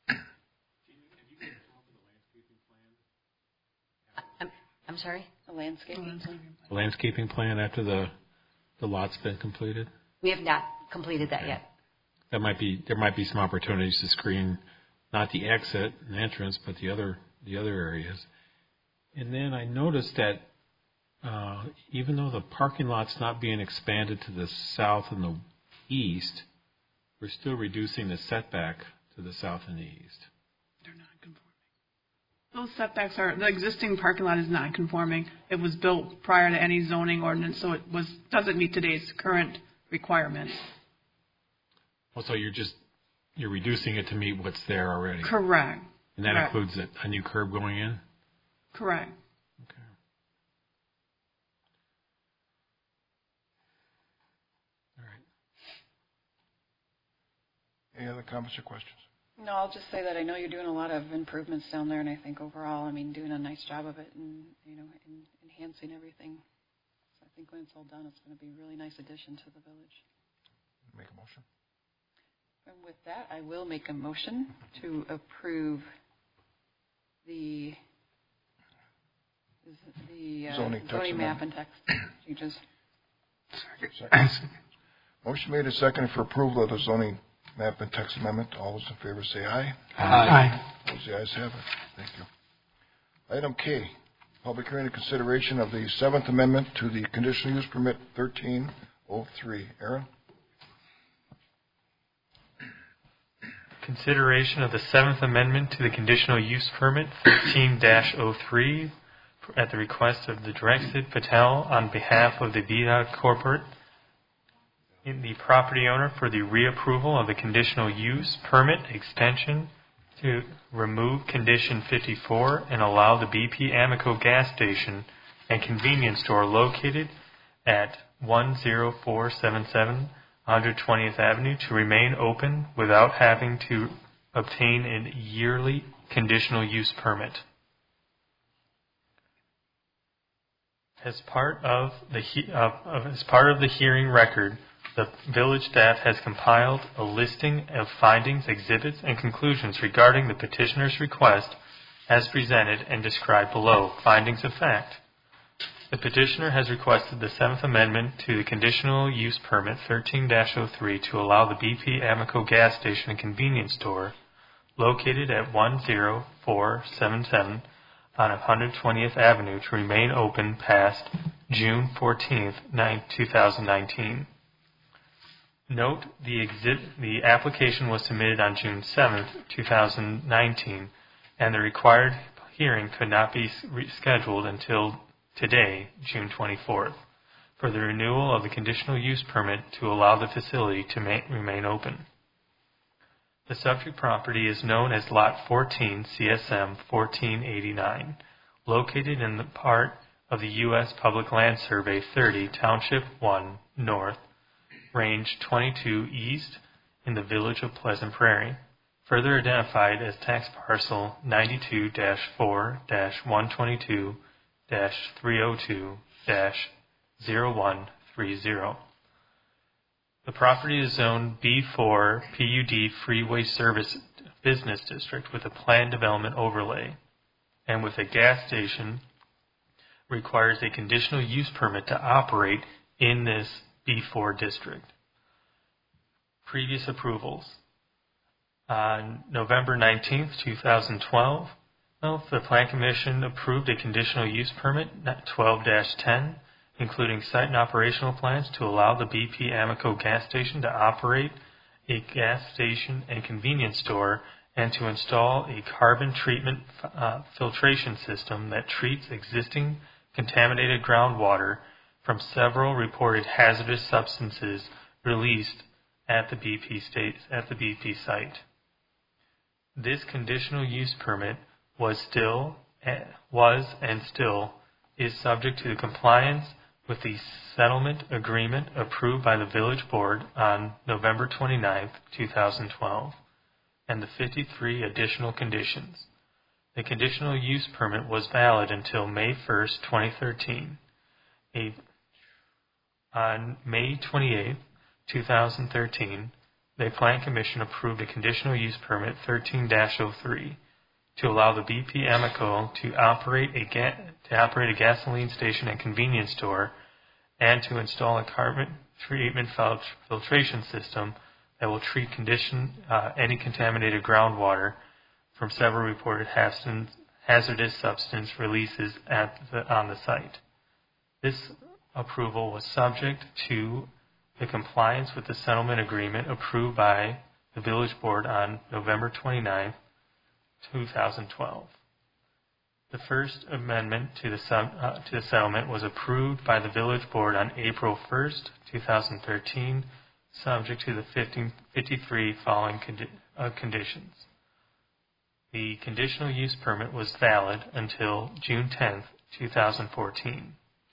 I'm sorry? The landscaping plan? The landscaping plan after the lot's been completed? We have not completed that yet. There might be some opportunities to screen not the exit and entrance, but the other areas. And then I noticed that even though the parking lot's not being expanded to the south and the east, we're still reducing the setback to the south and the east. They're not conforming. Those setbacks the existing parking lot is not conforming. It was built prior to any zoning ordinance, so it doesn't meet today's current requirements. Well, so you're reducing it to meet what's there already. Correct. And that includes a new curb going in? Correct. Okay. All right. Any other comments or questions? No, I'll just say that I know you're doing a lot of improvements down there, and I think overall, I mean, doing a nice job of it and, you know, enhancing everything. So I think when it's all done, it's going to be a really nice addition to the village. Make a motion. And with that, I will make a motion to approve the zoning map and text changes. Second. Motion made and seconded for approval of the zoning map and text amendment. All those in favor say aye. Aye. Those the ayes have it. Thank you. Item K, public hearing and consideration of the 7th Amendment to the Conditional Use Permit 1303. Aaron? Consideration of the 7th Amendment to the Conditional Use Permit 13-03 at the request of the Drexit Patel on behalf of the Vida Corporate, the property owner, for the reapproval of the Conditional Use Permit extension to remove Condition 54 and allow the BP Amoco gas station and convenience store located at 10477 120th Avenue to remain open without having to obtain a yearly conditional use permit. As part of the hearing record, the village staff has compiled a listing of findings, exhibits, and conclusions regarding the petitioner's request as presented and described below. Findings of fact. The petitioner has requested the 7th Amendment to the Conditional Use Permit 13-03 to allow the BP Amoco gas station and convenience store located at 10477 on 120th Avenue to remain open past June 14th, 2019. Note, the application was submitted on June 7th, 2019, and the required hearing could not be rescheduled until today, June 24th. for the renewal of the conditional use permit to allow the facility to remain open. The subject property is known as Lot 14 CSM 1489, located in the part of the U.S. Public Land Survey 30, Township 1 North, Range 22 East, in the village of Pleasant Prairie, further identified as tax parcel 92-4-122-302-0130. The property is zoned B4 PUD Freeway Service Business District with a planned development overlay, and with a gas station requires a conditional use permit to operate in this B4 district. Previous approvals. On November 19th, 2012, the Plan Commission approved a conditional use permit 12-10, including site and operational plans to allow the BP Amoco gas station to operate a gas station and convenience store and to install a carbon treatment filtration system that treats existing contaminated groundwater from several reported hazardous substances released at the BP site. This conditional use permit was and still is subject to the compliance with the settlement agreement approved by the Village Board on November 29, 2012, and the 53 additional conditions. The conditional use permit was valid until May 1, 2013. On May 28, 2013, the Plan Commission approved a conditional use permit 13-03 to allow the BP Amoco to operate a gasoline station and convenience store and to install a carbon treatment filtration system that will treat any contaminated groundwater from several reported hazardous substance releases on the site. This approval was subject to the compliance with the settlement agreement approved by the Village Board on November 29, 2012. The first amendment to the settlement was approved by the Village Board on April 1, 2013, subject to the 53 following conditions. The conditional use permit was valid until June 10, 2014.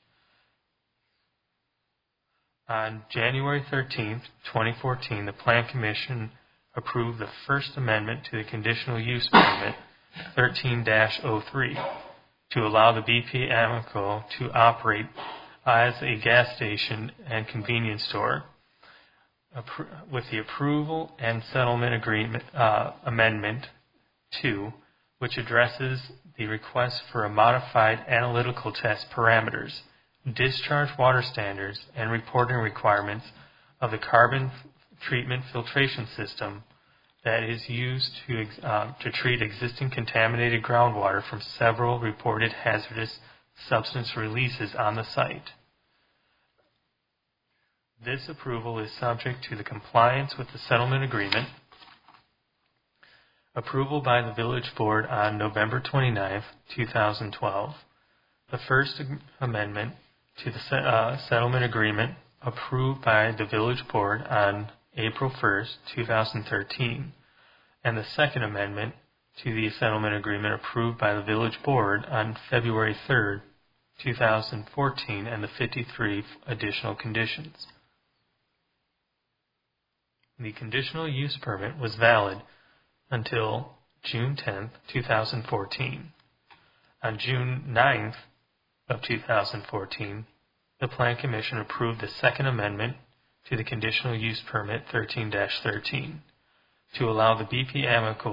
On January 13, 2014, the Plan Commission approved the First Amendment to the Conditional Use Permit 13-03 to allow the BP Amoco to operate as a gas station and convenience store. With the approval and settlement agreement Amendment 2, which addresses the request for a modified analytical test parameters, discharge water standards, and reporting requirements of the carbon treatment filtration system that is used to treat existing contaminated groundwater from several reported hazardous substance releases on the site. This approval is subject to the compliance with the settlement agreement, approval by the Village Board on November 29, 2012, the First Amendment to the settlement agreement approved by the Village Board on April 1, 2013, and the Second Amendment to the settlement agreement approved by the Village Board on February 3, 2014, and the 53 additional conditions. The conditional use permit was valid until June 10, 2014. On June 9th of 2014, the Plan Commission approved the Second Amendment to the Conditional Use Permit 13-13 to allow the BP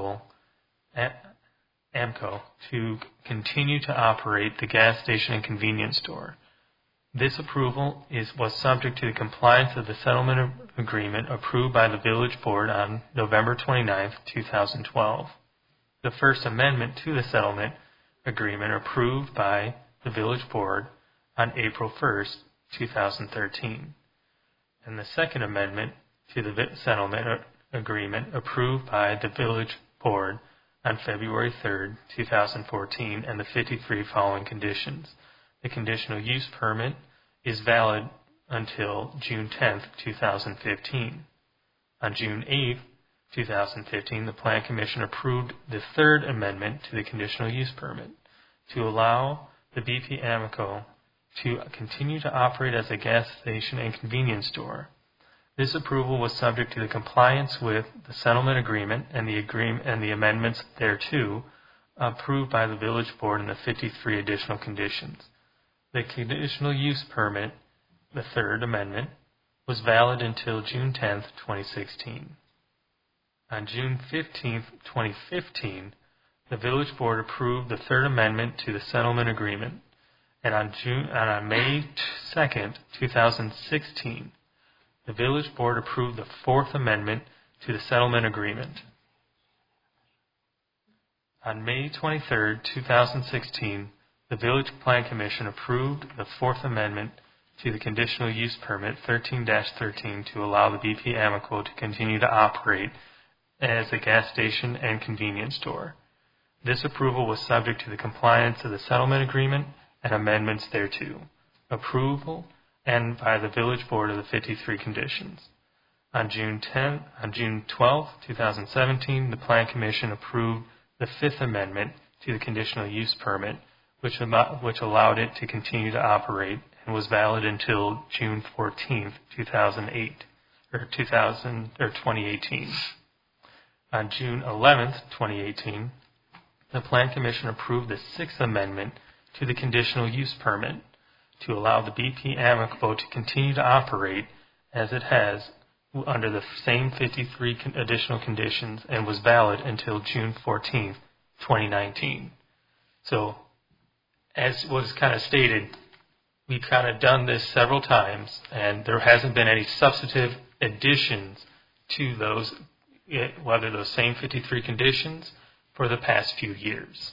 Amoco to continue to operate the gas station and convenience store. This approval was subject to the compliance of the settlement agreement approved by the Village Board on November 29, 2012. The First Amendment to the settlement agreement approved by the Village Board on April 1, 2013. And the Second Amendment to the settlement agreement approved by the Village Board on February 3, 2014, and the 53 following conditions. The conditional use permit is valid until June 10, 2015. On June 8, 2015, the Plan Commission approved the third amendment to the conditional use permit to allow the BP Amoco to continue to operate as a gas station and convenience store. This approval was subject to the compliance with the settlement agreement and the amendments thereto approved by the Village Board and the 53 additional conditions. The conditional use permit, the third amendment, was valid until June 10, 2016. On June 15, 2015, the Village Board approved the third amendment to the settlement agreement, and on May 2, 2016, the Village Board approved the fourth amendment to the settlement agreement. On May 23, 2016, the Village Plan Commission approved the fourth amendment to the conditional use permit 13-13 to allow the BP Amoco to continue to operate as a gas station and convenience store. This approval was subject to the compliance of the settlement agreement and amendments thereto, approval, and by the Village Board of the 53 conditions. On June 12, 2017, the Plan Commission approved the fifth amendment to the conditional use permit, which allowed it to continue to operate and was valid until June 14, 2018. On June 11, 2018, the Plan Commission approved the sixth amendment to the conditional use permit to allow the BP Amoco to continue to operate as it has under the same 53 additional conditions and was valid until June 14, 2019. So, as was kind of stated, we've kind of done this several times, and there hasn't been any substantive additions to those, whether those same 53 conditions, for the past few years.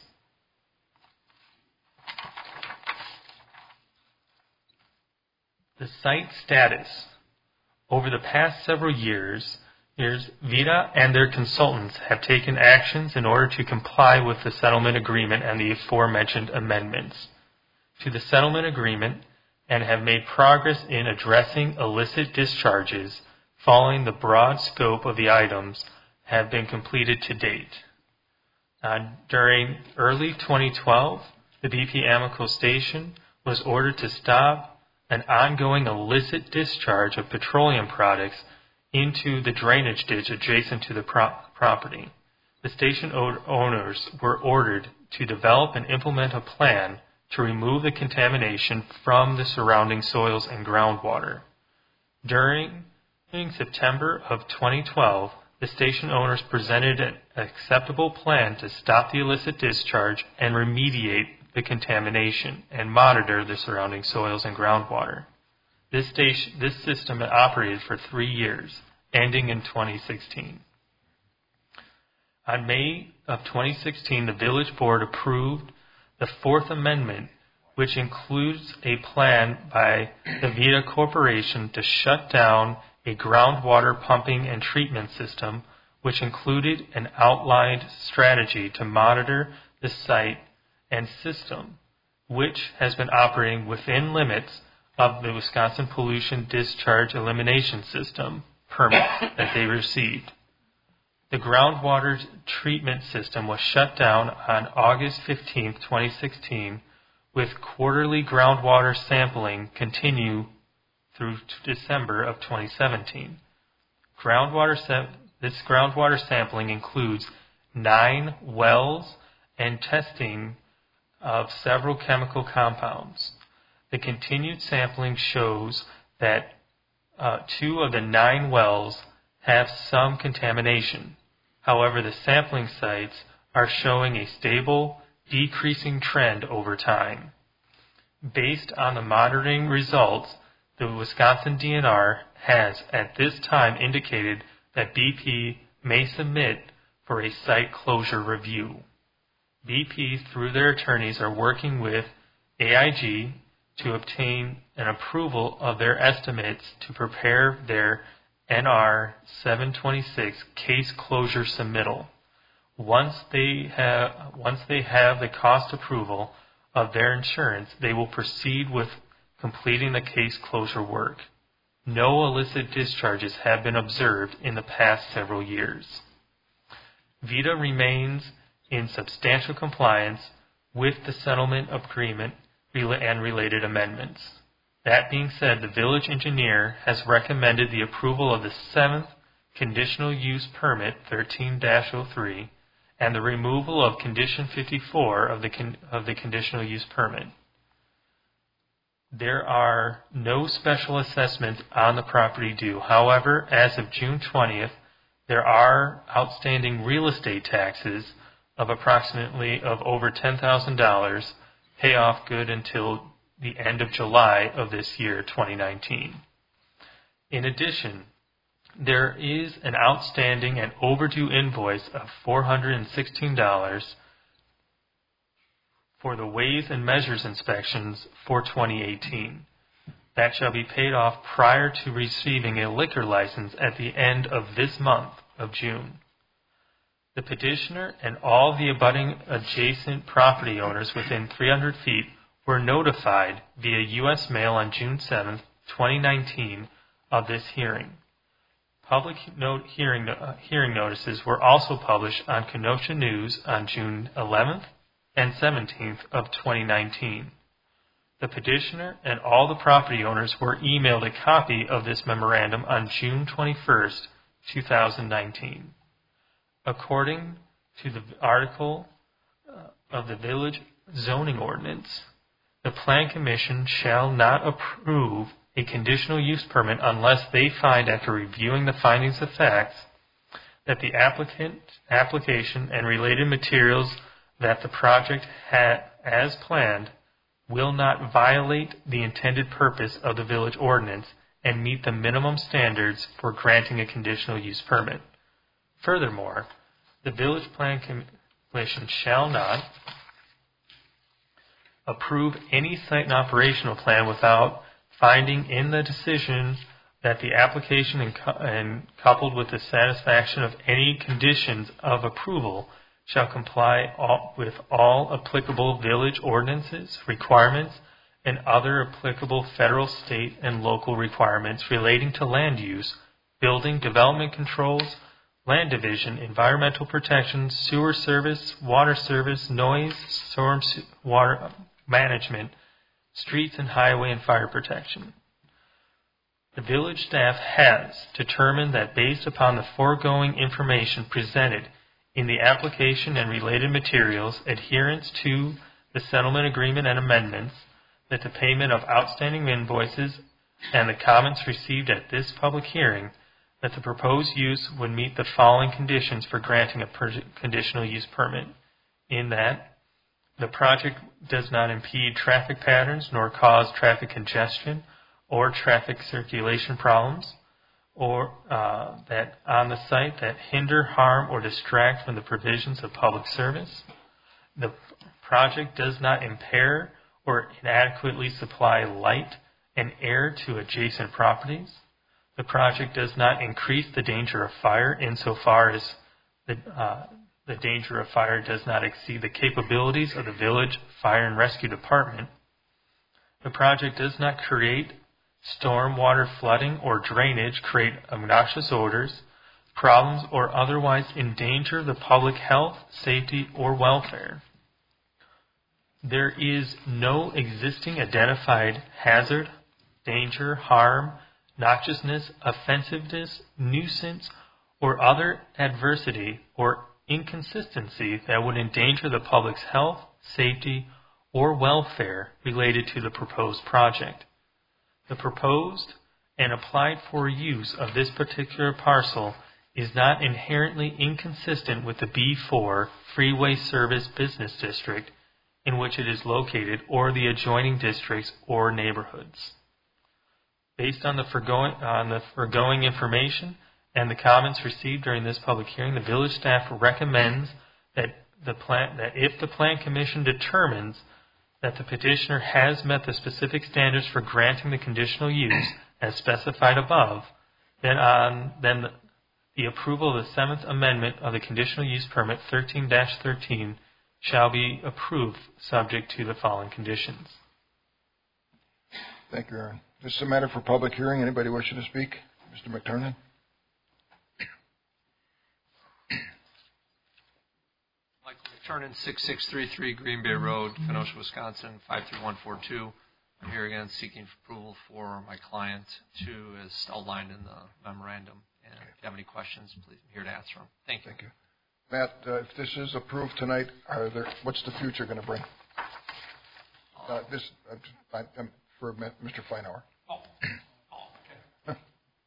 The site status. Over the past several years, VITA and their consultants have taken actions in order to comply with the settlement agreement and the aforementioned amendments to the settlement agreement, and have made progress in addressing illicit discharges following the broad scope of the items have been completed to date. During early 2012, the BP Amoco station was ordered to stop an ongoing illicit discharge of petroleum products into the drainage ditch adjacent to the property. The station owners were ordered to develop and implement a plan to remove the contamination from the surrounding soils and groundwater. During September of 2012, the station owners presented an acceptable plan to stop the illicit discharge and remediate the contamination and monitor the surrounding soils and groundwater. This system had operated for 3 years, ending in 2016. On May of 2016, the Village Board approved the Fourth Amendment, which includes a plan by the VITA Corporation to shut down a groundwater pumping and treatment system, which included an outlined strategy to monitor the site and system, which has been operating within limits of the Wisconsin Pollution Discharge Elimination System permit that they received. The groundwater treatment system was shut down on August 15, 2016, with quarterly groundwater sampling continue through December of 2017. This groundwater sampling includes 9 wells and testing of several chemical compounds. The continued sampling shows that 2 of the 9 wells have some contamination. However, the sampling sites are showing a stable, decreasing trend over time. Based on the monitoring results, the Wisconsin DNR has at this time indicated that BP may submit for a site closure review. BP, through their attorneys, are working with AIG to obtain an approval of their estimates to prepare their NR 726 case closure submittal. Once they have the cost approval of their insurance, they will proceed with completing the case closure work. No illicit discharges have been observed in the past several years. VITA remains in substantial compliance with the settlement agreement and related amendments. That being said, the village engineer has recommended the approval of the 7th Conditional Use Permit 13-03 and the removal of Condition 54 of the Conditional Use Permit. There are no special assessments on the property due. However, as of June 20th, there are outstanding real estate taxes of approximately over $10,000 pay off good until the end of July of this year, 2019. In addition, there is an outstanding and overdue invoice of $416 for the Ways and Measures inspections for 2018. That shall be paid off prior to receiving a liquor license at the end of this month of June. The petitioner and all the abutting adjacent property owners within 300 feet were notified via U.S. mail on June 7, 2019, of this hearing. Public hearing notices were also published on Kenosha News on June 11th and 17th of 2019. The petitioner and all the property owners were emailed a copy of this memorandum on June 21st, 2019. According to the article of the village zoning ordinance, the Plan Commission shall not approve a conditional use permit unless they find, after reviewing the findings of facts, that the application and related materials that the project as planned will not violate the intended purpose of the village ordinance and meet the minimum standards for granting a conditional use permit. Furthermore, the Village Plan Commission shall not approve any site and operational plan without finding in the decision that the application and coupled with the satisfaction of any conditions of approval shall comply with all applicable village ordinances, requirements, and other applicable federal, state, and local requirements relating to land use, building, development controls, land division, environmental protection, sewer service, water service, noise, storm water management, streets and highway and fire protection. The village staff has determined that based upon the foregoing information presented in the application and related materials, adherence to the settlement agreement and amendments, that the payment of outstanding invoices and the comments received at this public hearing, that the proposed use would meet the following conditions for granting a conditional use permit, in that the project does not impede traffic patterns nor cause traffic congestion or traffic circulation problems, or that on the site that hinder, harm, or distract from the provisions of public service. The project does not impair or inadequately supply light and air to adjacent properties. The project does not increase the danger of fire insofar as the danger of fire does not exceed the capabilities of the village fire and rescue department. The project does not create stormwater flooding or drainage, create obnoxious odors, problems, or otherwise endanger the public health, safety, or welfare. There is no existing identified hazard, danger, harm, noxiousness, offensiveness, nuisance, or other adversity or inconsistency that would endanger the public's health, safety, or welfare related to the proposed project. The proposed and applied for use of this particular parcel is not inherently inconsistent with the B4 Freeway Service Business District in which it is located or the adjoining districts or neighborhoods. Based on the foregoing information and the comments received during this public hearing, the village staff recommends that if the Plan Commission determines that the petitioner has met the specific standards for granting the conditional use as specified above, then the approval of the 7th Amendment of the Conditional Use Permit 13-13 shall be approved subject to the following conditions. Thank you, Aaron. This is a matter for public hearing. Anybody wishing to speak? Mr. McTurnan? Michael McTurnan, 6633 Green Bay Road, Kenosha, Wisconsin, 53142. I'm here again seeking approval for my client to, as outlined in the memorandum. And if you have any questions, please, I'm here to answer them. Thank you. Thank you. Matt, if this is approved tonight, what's the future going to bring? I'm for Mr. Feinauer. Okay.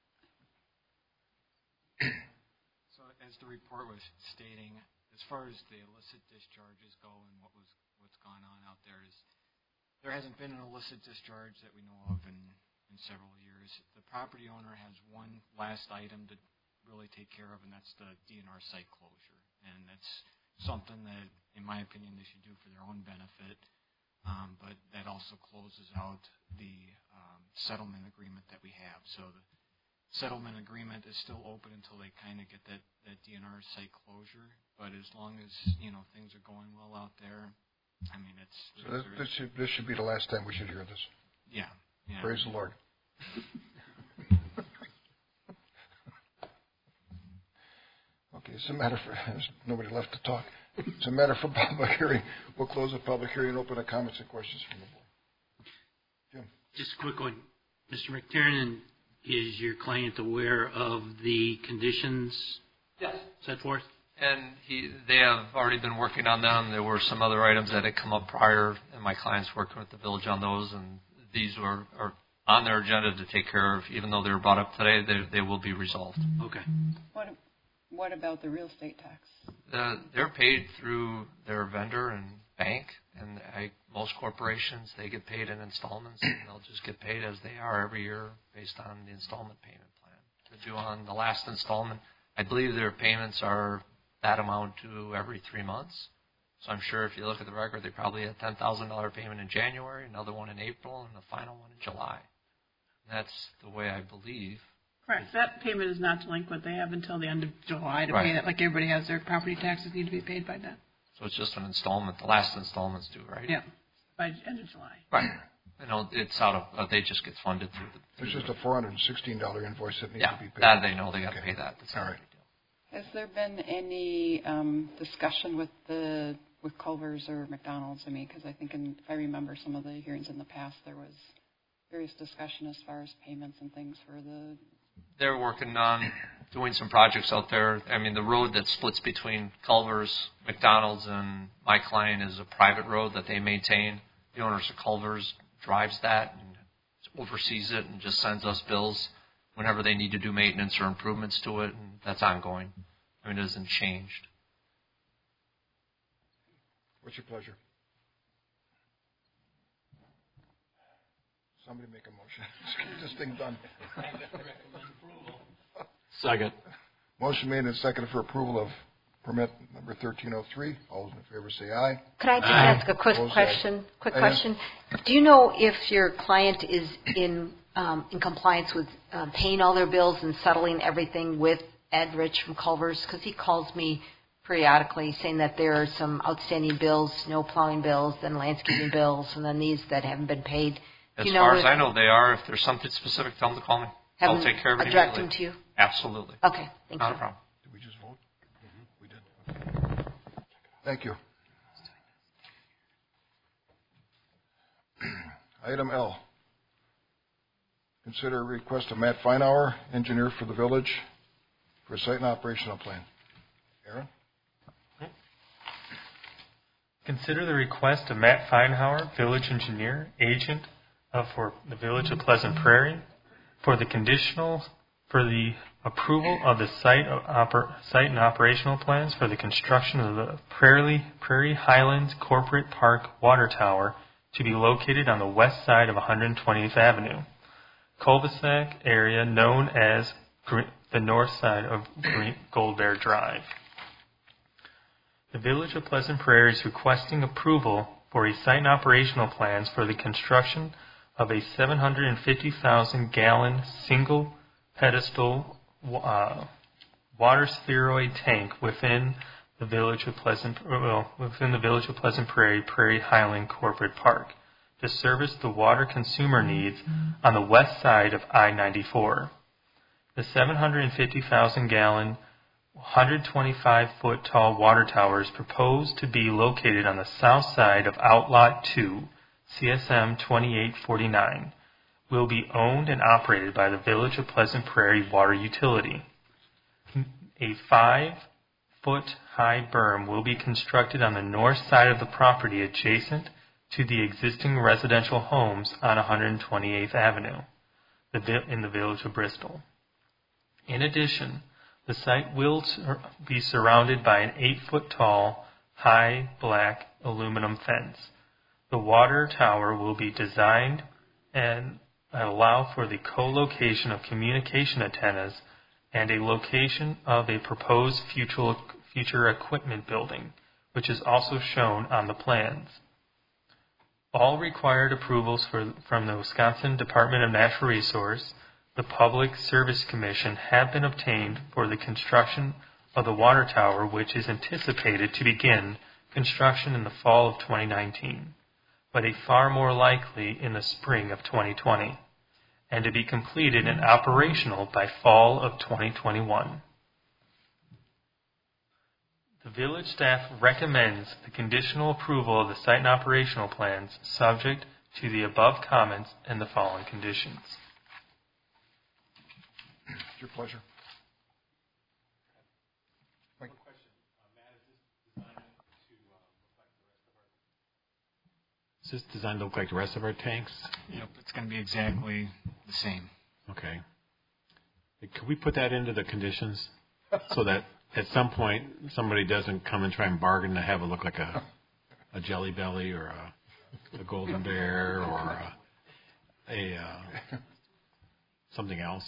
So as the report was stating, as far as the illicit discharges go and what's gone on out there there hasn't been an illicit discharge that we know of in several years. The property owner has one last item to really take care of, and that's the DNR site closure. And that's something that, in my opinion, they should do for their own benefit. But that also closes out the settlement agreement that we have. So the settlement agreement is still open until they kind of get that DNR site closure. But as long as things are going well out there, I mean, this should be the last time we should hear this. Yeah. Praise the Lord. Okay, it's a matter for there's nobody left to talk. It's a matter for public hearing. We'll close the public hearing and open the comments and questions from the board. Jim. Just a quick one. Mr. McTiernan, is your client aware of the conditions set forth? And they have already been working on them. There were some other items that had come up prior, and my client's working with the village on those, and these are on their agenda to take care of. Even though they were brought up today, they will be resolved. Okay. What about the real estate tax? They're paid through their vendor and bank, and most corporations, they get paid in installments, and they'll just get paid as they are every year based on the installment payment plan. They're due on the last installment. I believe their payments are that amount due every 3 months. So I'm sure if you look at the record, they probably had a $10,000 payment in January, another one in April, and the final one in July. And that's the way I believe. Correct. That payment is not delinquent. They have until the end of July to pay that. Like everybody has their property taxes need to be paid by then. So it's just an installment. The last installment's due, right? Yeah, by end of July. Right. It's out of. They just get funded through the. It's just a $416 invoice that needs to be paid. That they know they got to pay that. That's all right. Has there been any discussion with Culver's or McDonald's? I mean, because I think if I remember some of the hearings in the past, there was various discussion as far as payments and things for the. They're working on doing some projects out there. I mean, the road that splits between Culver's, McDonald's, and my client is a private road that they maintain. The owners of Culver's drives that and oversees it and just sends us bills whenever they need to do maintenance or improvements to it, and that's ongoing. I mean, it hasn't changed. What's your pleasure? Somebody make a motion. Let's get this thing done. Second. Motion made and seconded for approval of permit number 1303. All those in favor say aye. Could I just ask a quick question? Do you know if your client is in compliance with paying all their bills and settling everything with Ed Rich from Culver's? Because he calls me periodically saying that there are some outstanding bills, snow plowing bills, then landscaping bills, and then these that haven't been paid. As far as I know, they are. If there's something specific, tell them to call me. I'll take care of it direct immediately. them to you? Absolutely. Okay, thank you. Not a problem. Did we just vote? We did. Thank you. Item L. Consider a request of Matt Feinauer, engineer for the village, for a site and operational plan. Aaron? Consider the request of Matt Feinauer, village engineer, agent for the village of Pleasant Prairie, for the approval of the site and operational plans for the construction of the Prairie Highlands Corporate Park Water Tower to be located on the west side of 120th Avenue, cul-de-sac area known as the north side of Gold Bear Drive. The village of Pleasant Prairie is requesting approval for a site and operational plans for the construction of a 750,000-gallon single pedestal water spheroid tank within the village of Pleasant Prairie Prairie Highland Corporate Park to service the water consumer needs on the west side of I-94. The 750,000-gallon, 125-foot tall water tower is proposed to be located on the south side of Outlot 2, CSM 2849, will be owned and operated by the Village of Pleasant Prairie Water Utility. A 5-foot-high berm will be constructed on the north side of the property adjacent to the existing residential homes on 128th Avenue in the Village of Bristol. In addition, the site will be surrounded by an 8-foot-tall, high black aluminum fence. The water tower will be designed and allow for the co-location of communication antennas and a location of a proposed future equipment building, which is also shown on the plans. All required approvals from the Wisconsin Department of Natural Resources, the Public Service Commission, have been obtained for the construction of the water tower, which is anticipated to begin construction in the fall of 2019, but a far more likely in the spring of 2020, and to be completed and operational by fall of 2021. The village staff recommends the conditional approval of the site and operational plans subject to the above comments and the following conditions. It's your pleasure. Is this designed to look like the rest of our tanks? Yep, it's going to be exactly the same. Okay. Could we put that into the conditions so that at some point somebody doesn't come and try and bargain to have it look like a Jelly Belly or a Golden Bear or something else?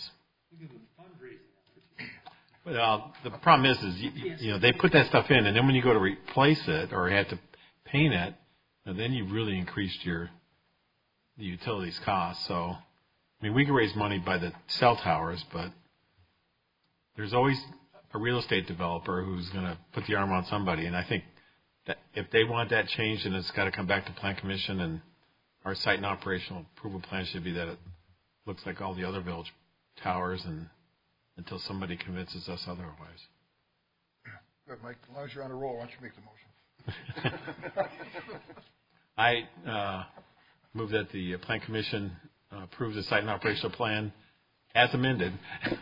Well, the problem is you know, they put that stuff in, and then when you go to replace it or have to paint it, and then you really increased the utilities cost. So, I mean, we can raise money by the cell towers, but there's always a real estate developer who's going to put the arm on somebody. And I think that if they want that changed, then it's got to come back to Plan Commission, and our site and operational approval plan should be that it looks like all the other village towers, and until somebody convinces us otherwise. Good, Mike. As long as you're on a roll, why don't you make the motion? I move that the Plan Commission approve the site and operational plan as amended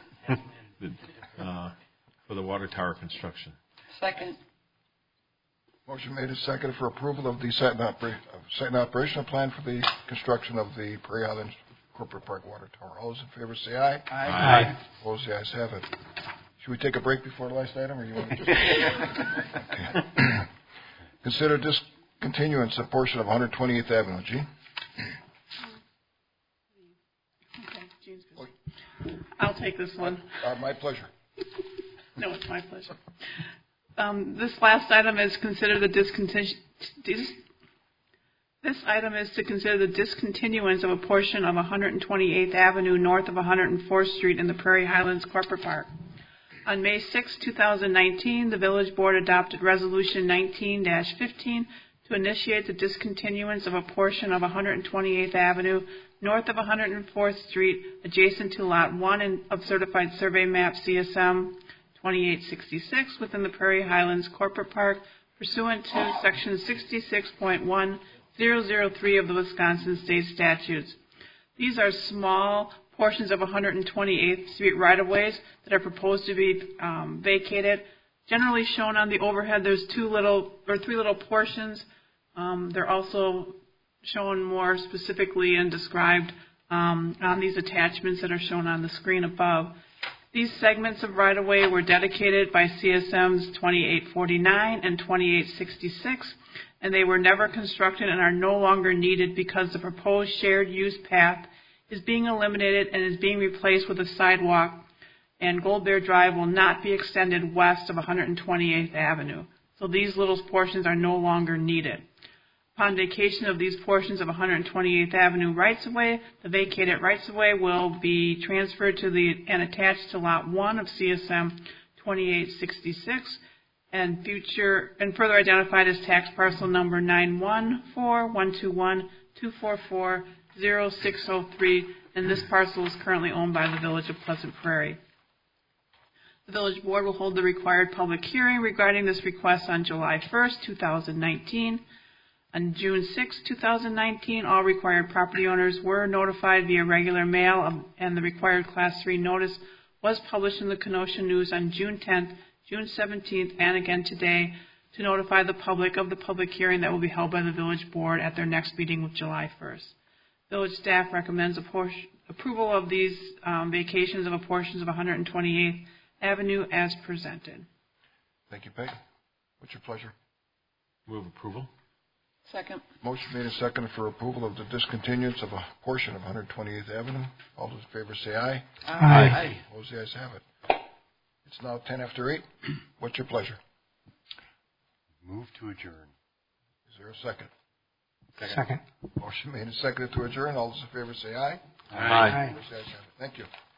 for the water tower construction. Second. Motion made and seconded for approval of the site and operational plan for the construction of the Prairie Islands Corporate Park Water Tower. All those in favor say aye. Aye. Opposed, the ayes have it. Should we take a break before the last item, or you want to just... Okay. Consider discontinuance of portion of 128th Avenue. Gene? Okay, Gene's busy. I'll take this one. My pleasure. No, it's my pleasure. This last item is consider the This item is to consider the discontinuance of a portion of 128th Avenue north of 104th Street in the Prairie Highlands Corporate Park. On May 6, 2019, the Village Board adopted Resolution 19-15 to initiate the discontinuance of a portion of 128th Avenue north of 104th Street adjacent to Lot 1 of Certified Survey Map CSM 2866 within the Prairie Highlands Corporate Park pursuant to Section 66.1003 of the Wisconsin State Statutes. These are small portions of 128th Street right-of-ways that are proposed to be vacated. Generally shown on the overhead, there's three little portions. They're also shown more specifically and described on these attachments that are shown on the screen above. These segments of right-of-way were dedicated by CSMs 2849 and 2866, and they were never constructed and are no longer needed because the proposed shared use path is being eliminated and is being replaced with a sidewalk, and Gold Bear Drive will not be extended west of 128th Avenue. So these little portions are no longer needed. Upon vacation of these portions of 128th Avenue rights-of-way, the vacated rights-of-way will be transferred to and attached to Lot 1 of CSM 2866 and further identified as tax parcel number 9141212 2440603, and this parcel is currently owned by the Village of Pleasant Prairie. The Village Board will hold the required public hearing regarding this request on July 1st, 2019. On June 6, 2019, all required property owners were notified via regular mail, and the required Class 3 notice was published in the Kenosha News on June 10th, June 17th, and again today to notify the public of the public hearing that will be held by the Village Board at their next meeting of July 1st. Village staff recommends approval of these vacations of portions of 128th Avenue as presented. Thank you, Peg. What's your pleasure? Move approval. Second. Motion made and seconded for approval of the discontinuance of a portion of 128th Avenue. All those in favor say aye. Aye. Opposed, the ayes have it. It's now 10 after 8. What's your pleasure? Move to adjourn. Is there a second? Second. Motion made and seconded to adjourn. All those in favor say aye. Aye. Opposed, the ayes have it. Thank you.